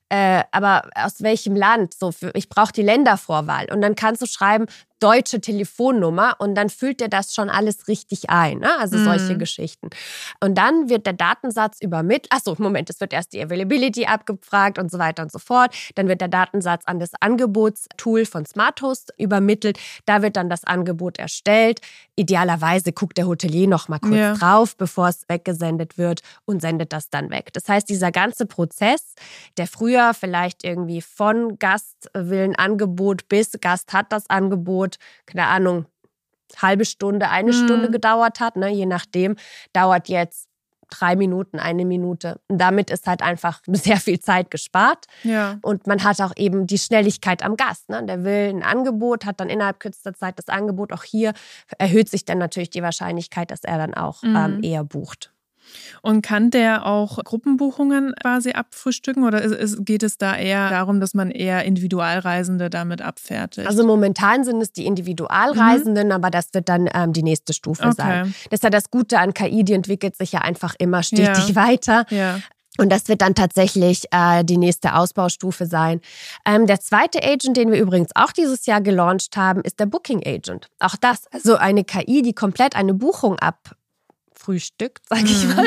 Speaker 4: aber aus welchem Land? Ich brauche die Ländervorwahl. Und dann kannst du schreiben, deutsche Telefonnummer und dann füllt er das schon alles richtig ein. Ne? Also solche Geschichten. Und dann wird der Datensatz übermittelt. Es wird erst die Availability abgefragt und so weiter und so fort. Dann wird der Datensatz an das Angebotstool von SmartHost übermittelt. Da wird dann das Angebot erstellt. Idealerweise guckt der Hotelier noch mal kurz drauf, bevor es weggesendet wird und sendet das dann weg. Das heißt, dieser ganze Prozess, der früher vielleicht irgendwie von Gast will ein Angebot bis Gast hat das Angebot, keine Ahnung, halbe Stunde, eine Stunde gedauert hat, ne, je nachdem, dauert jetzt 3 Minuten, 1 Minute. Und damit ist halt einfach sehr viel Zeit gespart. Ja. Und man hat auch eben die Schnelligkeit am Gast. Ne? Der will ein Angebot, hat dann innerhalb kürzester Zeit das Angebot. Auch hier erhöht sich dann natürlich die Wahrscheinlichkeit, dass er dann auch eher bucht.
Speaker 3: Und kann der auch Gruppenbuchungen quasi abfrühstücken oder geht es da eher darum, dass man eher Individualreisende damit abfertigt?
Speaker 4: Also momentan sind es die Individualreisenden, aber das wird dann die nächste Stufe sein. Das ist ja das Gute an KI, die entwickelt sich ja einfach immer stetig weiter. Ja. Und das wird dann tatsächlich die nächste Ausbaustufe sein. Der zweite Agent, den wir übrigens auch dieses Jahr gelauncht haben, ist der Booking Agent. Auch das, also eine KI, die komplett eine Buchung abfrühstückt, sag ich mal.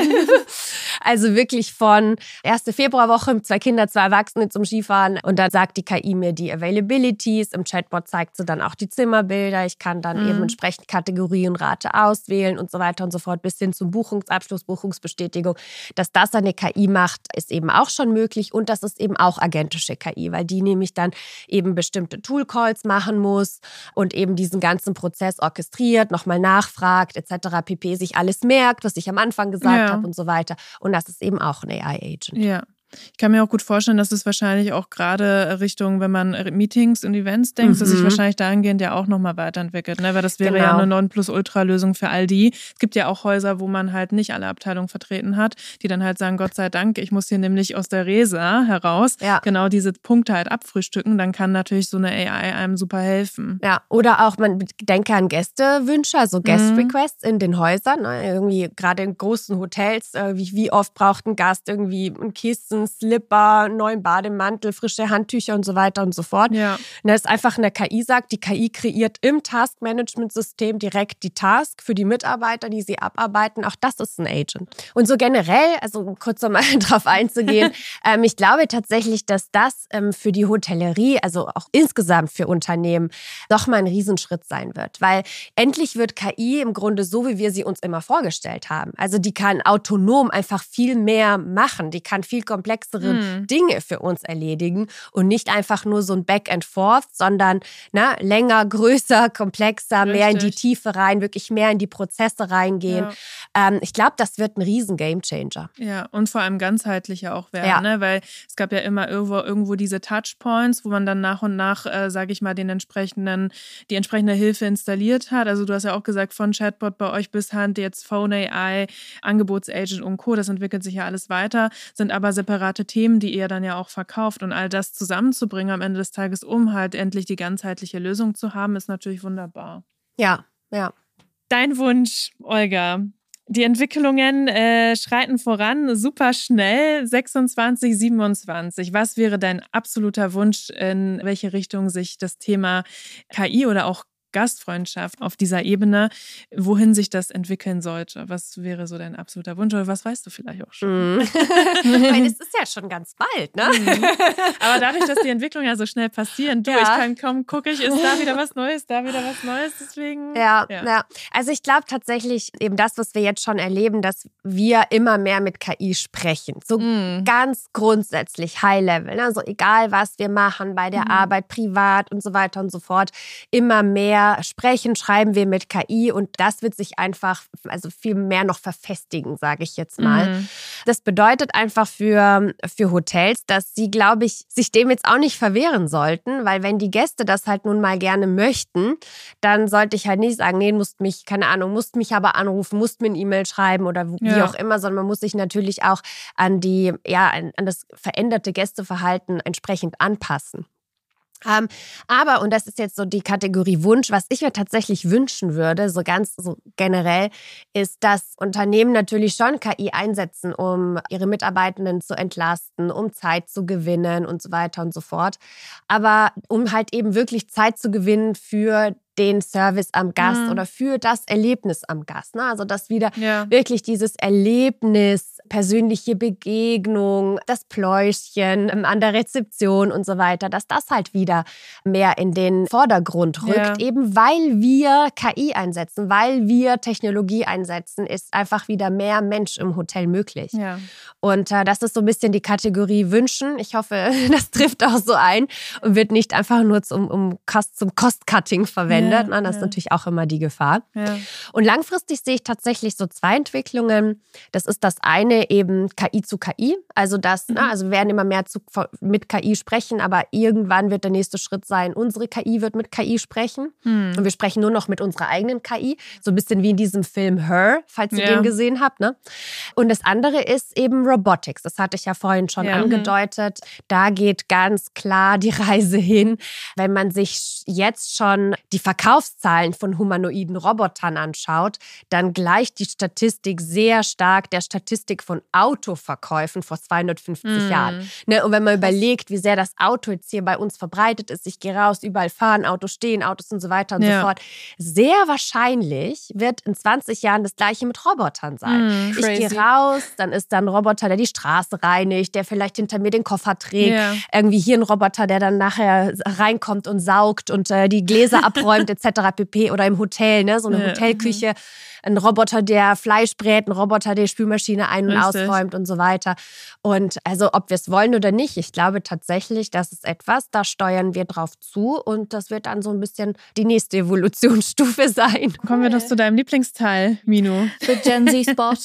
Speaker 4: Also wirklich von 1. Februarwoche, 2 Kinder, 2 Erwachsene zum Skifahren. Und dann sagt die KI mir die Availabilities. Im Chatbot zeigt sie dann auch die Zimmerbilder. Ich kann dann eben entsprechend Kategorie und Rate auswählen und so weiter und so fort, bis hin zum Buchungsabschluss, Buchungsbestätigung. Dass das eine KI macht, ist eben auch schon möglich. Und das ist eben auch agentische KI, weil die nämlich dann eben bestimmte Tool-Calls machen muss und eben diesen ganzen Prozess orchestriert, nochmal nachfragt, etc. pp. Sich alles merkt, was ich am Anfang gesagt habe und so weiter. Und das ist eben auch ein AI-Agent.
Speaker 3: Ja. Ich kann mir auch gut vorstellen, dass es wahrscheinlich auch gerade Richtung, wenn man Meetings und Events denkt, dass sich wahrscheinlich dahingehend ja auch nochmal weiterentwickelt. Ne? Weil das wäre ja eine Nonplusultra-Lösung für all die. Es gibt ja auch Häuser, wo man halt nicht alle Abteilungen vertreten hat, die dann halt sagen, Gott sei Dank, ich muss hier nämlich aus der Resa heraus genau diese Punkte halt abfrühstücken. Dann kann natürlich so eine AI einem super helfen.
Speaker 4: Ja, oder auch, man denke an Gästewünsche, also Guest-Requests in den Häusern. Ne? Irgendwie gerade in großen Hotels, wie oft braucht ein Gast irgendwie ein Kissen, Slipper, neuen Bademantel, frische Handtücher und so weiter und so fort. Ja. Und das ist einfach eine KI sagt, die KI kreiert im Task-Management-System direkt die Task für die Mitarbeiter, die sie abarbeiten. Auch das ist ein Agent. Und so generell, also um kurz nochmal drauf einzugehen, ich glaube tatsächlich, dass das für die Hotellerie, also auch insgesamt für Unternehmen, doch mal ein Riesenschritt sein wird. Weil endlich wird KI im Grunde so, wie wir sie uns immer vorgestellt haben. Also die kann autonom einfach viel mehr machen. Die kann viel komplexere Dinge für uns erledigen und nicht einfach nur so ein Back and Forth, sondern länger, größer, komplexer, mehr in die Tiefe rein, wirklich mehr in die Prozesse reingehen. Ja. Ich glaube, das wird ein riesen Gamechanger.
Speaker 3: Ja, und vor allem ganzheitlicher auch werden, ne? Weil es gab ja immer irgendwo diese Touchpoints, wo man dann nach und nach, sage ich mal, die entsprechende Hilfe installiert hat. Also du hast ja auch gesagt, von Chatbot bei euch bis Hand, jetzt Phone AI, Angebotsagent und Co., das entwickelt sich ja alles weiter, sind aber separate Themen, die ihr dann ja auch verkauft. Und all das zusammenzubringen am Ende des Tages, um halt endlich die ganzheitliche Lösung zu haben, ist natürlich wunderbar.
Speaker 4: Ja.
Speaker 3: Dein Wunsch, Olga. Die Entwicklungen schreiten voran, super schnell, 26, 27. Was wäre dein absoluter Wunsch, in welche Richtung sich das Thema KI oder auch Gastfreundschaft auf dieser Ebene, wohin sich das entwickeln sollte? Was wäre so dein absoluter Wunsch oder was weißt du vielleicht auch schon?
Speaker 4: Weil es ist ja schon ganz bald, ne?
Speaker 3: Aber dadurch, dass die Entwicklungen ja so schnell passieren, ich kann kaum gucken, ist da wieder was Neues, deswegen.
Speaker 4: Ja. Also ich glaube tatsächlich eben das, was wir jetzt schon erleben, dass wir immer mehr mit KI sprechen. So ganz grundsätzlich High-Level. Ne? Also egal, was wir machen bei der Arbeit, privat und so weiter und so fort, immer mehr sprechen, schreiben wir mit KI und das wird sich einfach viel mehr noch verfestigen, sage ich jetzt mal. Das bedeutet einfach für Hotels, dass sie, glaube ich, sich dem jetzt auch nicht verwehren sollten, weil wenn die Gäste das halt nun mal gerne möchten, dann sollte ich halt nicht sagen, nee, musst mich aber anrufen, musst mir eine E-Mail schreiben oder wie auch immer, sondern man muss sich natürlich auch an das veränderte Gästeverhalten entsprechend anpassen. Aber, und das ist jetzt so die Kategorie Wunsch, was ich mir tatsächlich wünschen würde, so ganz so generell, ist, dass Unternehmen natürlich schon KI einsetzen, um ihre Mitarbeitenden zu entlasten, um Zeit zu gewinnen und so weiter und so fort. Aber um halt eben wirklich Zeit zu gewinnen für den Service am Gast oder für das Erlebnis am Gast. Ne? Also dass wieder wirklich dieses Erlebnis, persönliche Begegnung, das Pläuschchen an der Rezeption und so weiter, dass das halt wieder mehr in den Vordergrund rückt. Eben weil wir KI einsetzen, weil wir Technologie einsetzen, ist einfach wieder mehr Mensch im Hotel möglich. Ja. Und das ist so ein bisschen die Kategorie Wünschen. Ich hoffe, das trifft auch so ein und wird nicht einfach nur zum Cost-Cutting verwendet. Das ist natürlich auch immer die Gefahr. Ja. Und langfristig sehe ich tatsächlich so 2 Entwicklungen. Das ist das eine eben KI zu KI. Also also wir werden immer mehr mit KI sprechen, aber irgendwann wird der nächste Schritt sein, unsere KI wird mit KI sprechen. Und wir sprechen nur noch mit unserer eigenen KI. So ein bisschen wie in diesem Film Her, falls ihr den gesehen habt. Ne? Und das andere ist eben Robotics. Das hatte ich ja vorhin schon angedeutet. Da geht ganz klar die Reise hin. Wenn man sich jetzt schon die Verkaufszahlen von humanoiden Robotern anschaut, dann gleicht die Statistik sehr stark der Statistik von Autoverkäufen vor 250 Jahren. Ne? Und wenn man überlegt, wie sehr das Auto jetzt hier bei uns verbreitet ist, ich gehe raus, überall fahren, Autos stehen, Autos und so weiter und so fort, sehr wahrscheinlich wird in 20 Jahren das Gleiche mit Robotern sein. Ich gehe raus, dann ist da ein Roboter, der die Straße reinigt, der vielleicht hinter mir den Koffer trägt. Irgendwie hier ein Roboter, der dann nachher reinkommt und saugt und die Gläser abräumt etc. pp. Oder im Hotel, ne? So eine Hotelküche. Ein Roboter, der Fleisch brät, ein Roboter, der Spülmaschine ein- und ausräumt und so weiter. Und also ob wir es wollen oder nicht, ich glaube tatsächlich, das ist etwas, da steuern wir drauf zu und das wird dann so ein bisschen die nächste Evolutionsstufe sein.
Speaker 3: Kommen wir doch zu deinem Lieblingsteil, Minu.
Speaker 2: The Gen Z-Spot.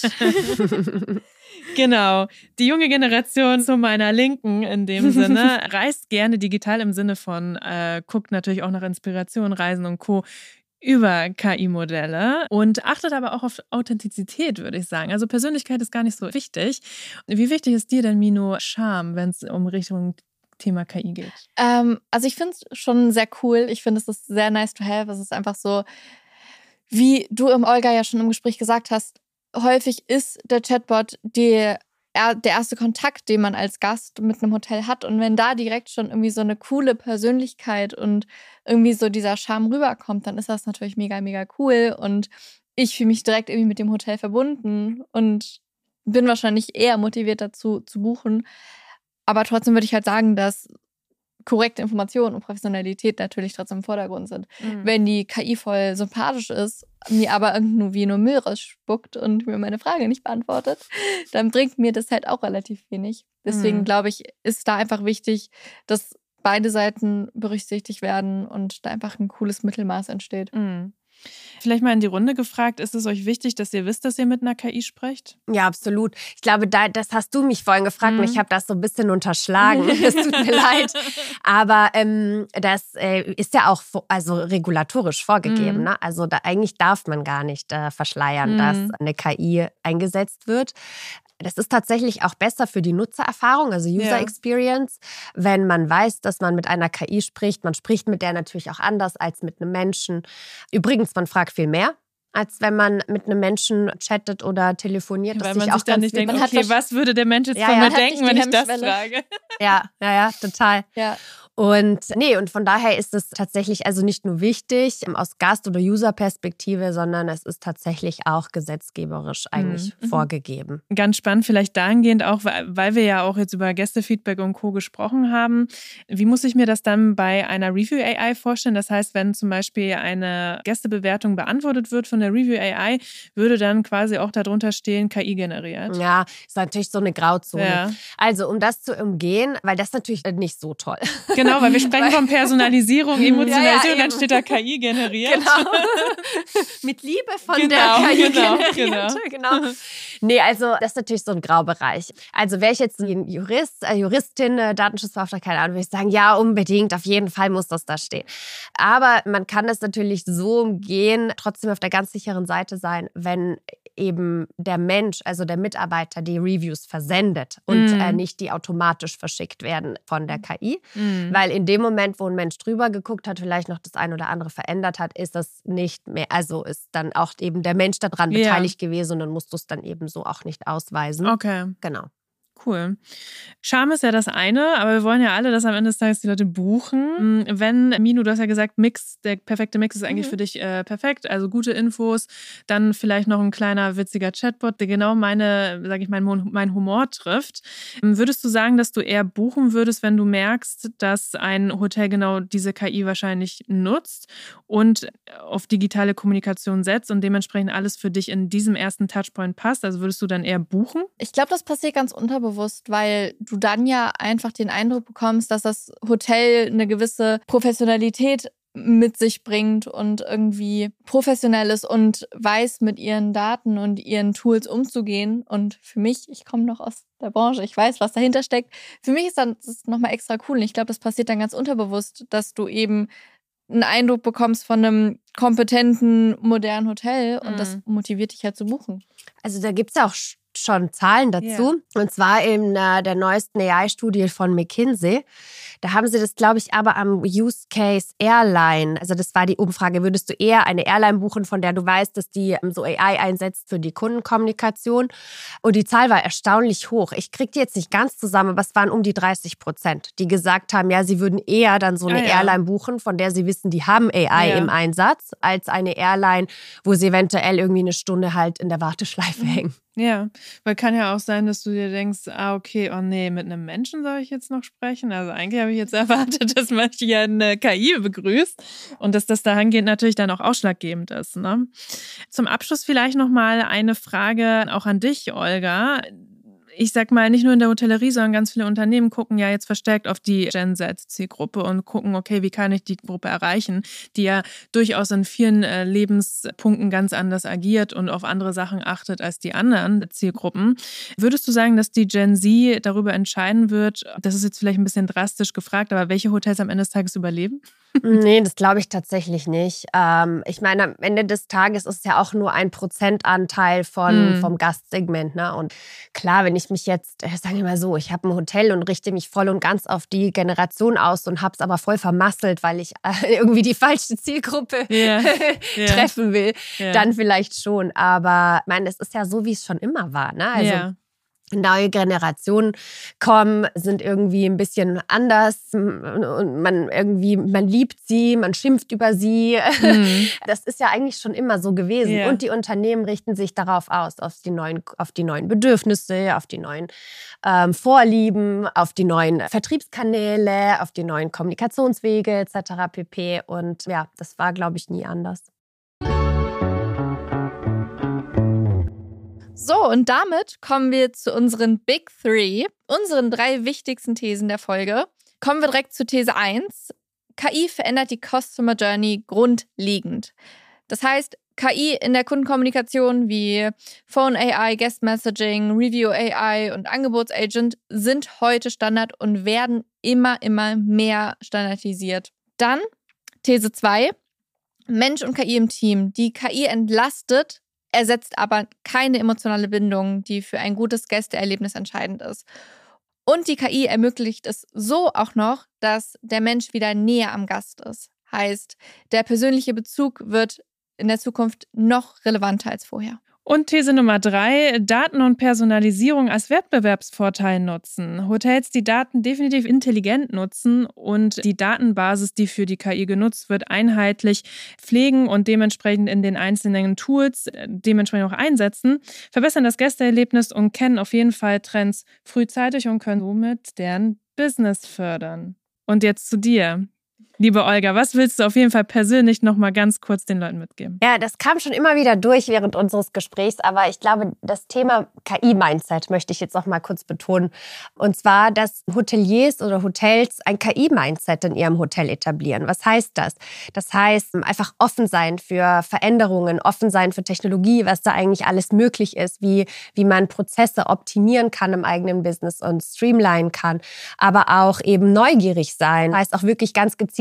Speaker 3: Genau. Die junge Generation zu meiner Linken in dem Sinne reist gerne digital im Sinne von, guckt natürlich auch nach Inspiration, Reisen und Co. über KI-Modelle und achtet aber auch auf Authentizität, würde ich sagen. Also Persönlichkeit ist gar nicht so wichtig. Wie wichtig ist dir denn, Minu, Charme, wenn es um Richtung Thema KI geht?
Speaker 2: Also ich finde es schon sehr cool. Ich finde, es ist sehr nice to have. Es ist einfach so, wie du Olga ja schon im Gespräch gesagt hast, häufig ist der Chatbot der erste Kontakt, den man als Gast mit einem Hotel hat. Und wenn da direkt schon irgendwie so eine coole Persönlichkeit und irgendwie so dieser Charme rüberkommt, dann ist das natürlich mega, mega cool. Und ich fühle mich direkt irgendwie mit dem Hotel verbunden und bin wahrscheinlich eher motiviert dazu zu buchen. Aber trotzdem würde ich halt sagen, dass korrekte Informationen und Professionalität natürlich trotzdem im Vordergrund sind. Wenn die KI voll sympathisch ist, mir aber irgendwie nur Müll rausspuckt und mir meine Frage nicht beantwortet, dann bringt mir das halt auch relativ wenig. Deswegen glaube ich, ist da einfach wichtig, dass beide Seiten berücksichtigt werden und da einfach ein cooles Mittelmaß entsteht.
Speaker 3: Vielleicht mal in die Runde gefragt, ist es euch wichtig, dass ihr wisst, dass ihr mit einer KI sprecht?
Speaker 4: Ja, absolut. Ich glaube, das hast du mich vorhin gefragt und ich habe das so ein bisschen unterschlagen. Es tut mir leid. Aber das ist ja auch regulatorisch vorgegeben. Ne? Also eigentlich darf man gar nicht verschleiern, dass eine KI eingesetzt wird. Das ist tatsächlich auch besser für die Nutzererfahrung, also User Experience, wenn man weiß, dass man mit einer KI spricht. Man spricht mit der natürlich auch anders als mit einem Menschen. Übrigens, man fragt viel mehr, als wenn man mit einem Menschen chattet oder telefoniert.
Speaker 3: Weil man sich dann nicht denkt, okay, was würde der Mensch jetzt von mir denken, wenn ich das frage?
Speaker 4: Ja, total.
Speaker 2: Ja.
Speaker 4: Und von daher ist es tatsächlich also nicht nur wichtig aus Gast- oder User-Perspektive, sondern es ist tatsächlich auch gesetzgeberisch eigentlich vorgegeben.
Speaker 3: Ganz spannend, vielleicht dahingehend auch, weil wir ja auch jetzt über Gästefeedback und Co. gesprochen haben. Wie muss ich mir das dann bei einer Review-AI vorstellen? Das heißt, wenn zum Beispiel eine Gästebewertung beantwortet wird von der Review-AI, würde dann quasi auch darunter stehen, KI generiert?
Speaker 4: Ja, ist natürlich so eine Grauzone. Ja. Also um das zu umgehen, weil das ist natürlich nicht so toll.
Speaker 3: Genau, weil wir sprechen von Personalisierung, Emotionalisierung, dann steht da KI generiert.
Speaker 4: Genau. Mit Liebe von der KI generiert. Genau. Nee, also das ist natürlich so ein Graubereich. Also wäre ich jetzt ein Juristin, Datenschutzbeauftragte, keine Ahnung, würde ich sagen, ja, unbedingt, auf jeden Fall muss das da stehen. Aber man kann das natürlich so umgehen, trotzdem auf der ganz sicheren Seite sein, wenn eben der Mensch, also der Mitarbeiter, die Reviews versendet und nicht die automatisch verschickt werden von der KI. Weil in dem Moment, wo ein Mensch drüber geguckt hat, vielleicht noch das ein oder andere verändert hat, ist das nicht mehr, also ist dann auch eben der Mensch daran beteiligt gewesen und dann musst du es dann eben so auch nicht ausweisen.
Speaker 3: Okay.
Speaker 4: Genau.
Speaker 3: Cool. Charme ist ja das eine, aber wir wollen ja alle, dass am Ende des Tages die Leute buchen. Wenn, Minu, du hast ja gesagt, Mix, der perfekte Mix ist eigentlich für dich perfekt, also gute Infos, dann vielleicht noch ein kleiner witziger Chatbot, der genau mein Humor trifft. Würdest du sagen, dass du eher buchen würdest, wenn du merkst, dass ein Hotel genau diese KI wahrscheinlich nutzt und auf digitale Kommunikation setzt und dementsprechend alles für dich in diesem ersten Touchpoint passt? Also würdest du dann eher buchen?
Speaker 2: Ich glaube, das passiert ganz unterbewusst, weil du dann ja einfach den Eindruck bekommst, dass das Hotel eine gewisse Professionalität mit sich bringt und irgendwie professionell ist und weiß, mit ihren Daten und ihren Tools umzugehen. Und für mich, ich komme noch aus der Branche, ich weiß, was dahinter steckt. Für mich ist das nochmal extra cool. Und ich glaube, das passiert dann ganz unterbewusst, dass du eben einen Eindruck bekommst von einem kompetenten, modernen Hotel und das motiviert dich halt zu buchen.
Speaker 4: Also da gibt es ja auch schon Zahlen dazu. Und zwar in der neuesten AI-Studie von McKinsey. Da haben sie das, glaube ich, aber am Use Case Airline. Also das war die Umfrage. Würdest du eher eine Airline buchen, von der du weißt, dass die so AI einsetzt für die Kundenkommunikation? Und die Zahl war erstaunlich hoch. Ich kriege die jetzt nicht ganz zusammen, aber es waren um die 30%, die gesagt haben, ja, sie würden eher dann so eine Airline buchen, von der sie wissen, die haben AI im Einsatz, als eine Airline, wo sie eventuell irgendwie eine Stunde halt in der Warteschleife hängen.
Speaker 3: Ja, weil kann ja auch sein, dass du dir denkst, okay, oh nee, mit einem Menschen soll ich jetzt noch sprechen. Also eigentlich habe ich jetzt erwartet, dass man hier eine KI begrüßt und dass das dahingehend natürlich dann auch ausschlaggebend ist. Ne? Zum Abschluss vielleicht nochmal eine Frage auch an dich, Olga. Ich sag mal, nicht nur in der Hotellerie, sondern ganz viele Unternehmen gucken ja jetzt verstärkt auf die Gen Z-Zielgruppe und gucken, okay, wie kann ich die Gruppe erreichen, die ja durchaus in vielen Lebenspunkten ganz anders agiert und auf andere Sachen achtet als die anderen Zielgruppen. Würdest du sagen, dass die Gen Z darüber entscheiden wird, das ist jetzt vielleicht ein bisschen drastisch gefragt, aber welche Hotels am Ende des Tages überleben?
Speaker 4: Nee, das glaube ich tatsächlich nicht. Ich meine, am Ende des Tages ist es ja auch nur ein Prozentanteil vom Gastsegment. Ne? Und klar, wenn ich mich jetzt, sagen wir mal so, ich habe ein Hotel und richte mich voll und ganz auf die Generation aus und habe es aber voll vermasselt, weil ich irgendwie die falsche Zielgruppe treffen will, dann vielleicht schon. Aber ich meine, es ist ja so, wie es schon immer war. Ne? Also neue Generationen kommen, sind irgendwie ein bisschen anders und man liebt sie, man schimpft über sie. Das ist ja eigentlich schon immer so gewesen. Und die Unternehmen richten sich darauf aus, auf die neuen Bedürfnisse, auf die neuen Vorlieben, auf die neuen Vertriebskanäle, auf die neuen Kommunikationswege etc. pp. Und ja, das war, glaube ich, nie anders.
Speaker 2: So, und damit kommen wir zu unseren Big Three, unseren 3 wichtigsten Thesen der Folge. Kommen wir direkt zu These 1. KI verändert die Customer Journey grundlegend. Das heißt, KI in der Kundenkommunikation wie Phone AI, Guest Messaging, Review AI und Angebotsagent sind heute Standard und werden immer mehr standardisiert. Dann These 2. Mensch und KI im Team. Die KI entlastet, ersetzt aber keine emotionale Bindung, die für ein gutes Gästeerlebnis entscheidend ist. Und die KI ermöglicht es so auch noch, dass der Mensch wieder näher am Gast ist. Heißt, der persönliche Bezug wird in der Zukunft noch relevanter als vorher.
Speaker 3: Und These Nummer 3, Daten und Personalisierung als Wettbewerbsvorteil nutzen. Hotels, die Daten definitiv intelligent nutzen und die Datenbasis, die für die KI genutzt wird, einheitlich pflegen und dementsprechend in den einzelnen Tools dementsprechend auch einsetzen, verbessern das Gästeerlebnis und kennen auf jeden Fall Trends frühzeitig und können somit deren Business fördern. Und jetzt zu dir. Liebe Olga, was willst du auf jeden Fall persönlich noch mal ganz kurz den Leuten mitgeben?
Speaker 4: Ja, das kam schon immer wieder durch während unseres Gesprächs, aber ich glaube, das Thema KI-Mindset möchte ich jetzt noch mal kurz betonen. Und zwar, dass Hoteliers oder Hotels ein KI-Mindset in ihrem Hotel etablieren. Was heißt das? Das heißt, einfach offen sein für Veränderungen, offen sein für Technologie, was da eigentlich alles möglich ist, wie man Prozesse optimieren kann im eigenen Business und streamlinen kann, aber auch eben neugierig sein. Das heißt auch wirklich ganz gezielt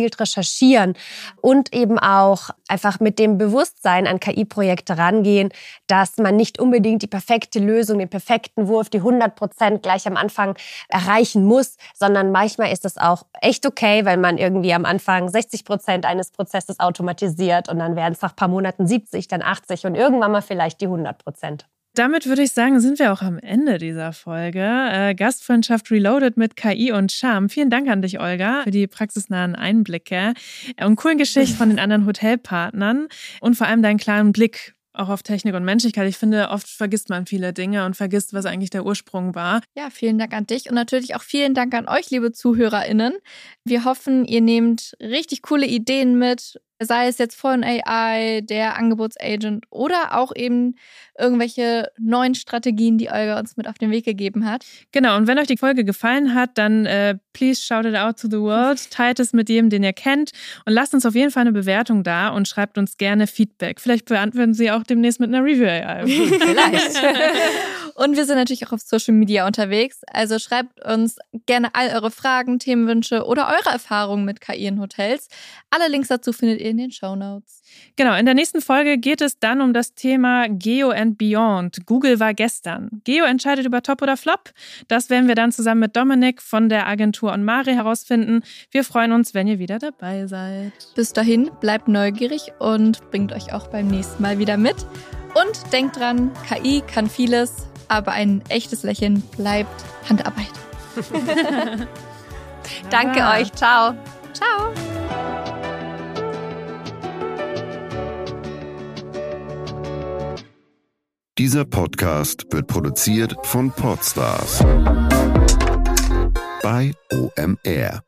Speaker 4: gezielt recherchieren und eben auch einfach mit dem Bewusstsein an KI-Projekte rangehen, dass man nicht unbedingt die perfekte Lösung, den perfekten Wurf, die 100% gleich am Anfang erreichen muss, sondern manchmal ist es auch echt okay, wenn man irgendwie am Anfang 60% eines Prozesses automatisiert und dann werden es nach ein paar Monaten 70, dann 80 und irgendwann mal vielleicht die 100%.
Speaker 3: Damit würde ich sagen, sind wir auch am Ende dieser Folge. Gastfreundschaft Reloaded mit KI und Charme. Vielen Dank an dich, Olga, für die praxisnahen Einblicke und coolen Geschichten von den anderen Hotelpartnern und vor allem deinen klaren Blick auch auf Technik und Menschlichkeit. Ich finde, oft vergisst man viele Dinge und vergisst, was eigentlich der Ursprung war.
Speaker 2: Ja, vielen Dank an dich und natürlich auch vielen Dank an euch, liebe ZuhörerInnen. Wir hoffen, ihr nehmt richtig coole Ideen mit, sei es jetzt Phone AI, der Angebotsagent oder auch eben irgendwelche neuen Strategien, die Olga uns mit auf den Weg gegeben hat.
Speaker 3: Genau, und wenn euch die Folge gefallen hat, dann please shout it out to the world, teilt es mit jedem, den ihr kennt und lasst uns auf jeden Fall eine Bewertung da und schreibt uns gerne Feedback. Vielleicht beantworten sie auch demnächst mit einer Review AI.
Speaker 2: Vielleicht. Und wir sind natürlich auch auf Social Media unterwegs, also schreibt uns gerne all eure Fragen, Themenwünsche oder eure Erfahrungen mit KI in Hotels. Alle Links dazu findet ihr in den Shownotes.
Speaker 3: Genau, in der nächsten Folge geht es dann um das Thema Geo and Beyond. Google war gestern. Geo entscheidet über Top oder Flop. Das werden wir dann zusammen mit Dominik von der Agentur OnMare herausfinden. Wir freuen uns, wenn ihr wieder dabei seid.
Speaker 2: Bis dahin, bleibt neugierig und bringt euch auch beim nächsten Mal wieder mit. Und denkt dran, KI kann vieles, aber ein echtes Lächeln bleibt Handarbeit.
Speaker 4: Danke euch. Ciao.
Speaker 2: Ciao.
Speaker 5: Dieser Podcast wird produziert von Podstars bei OMR.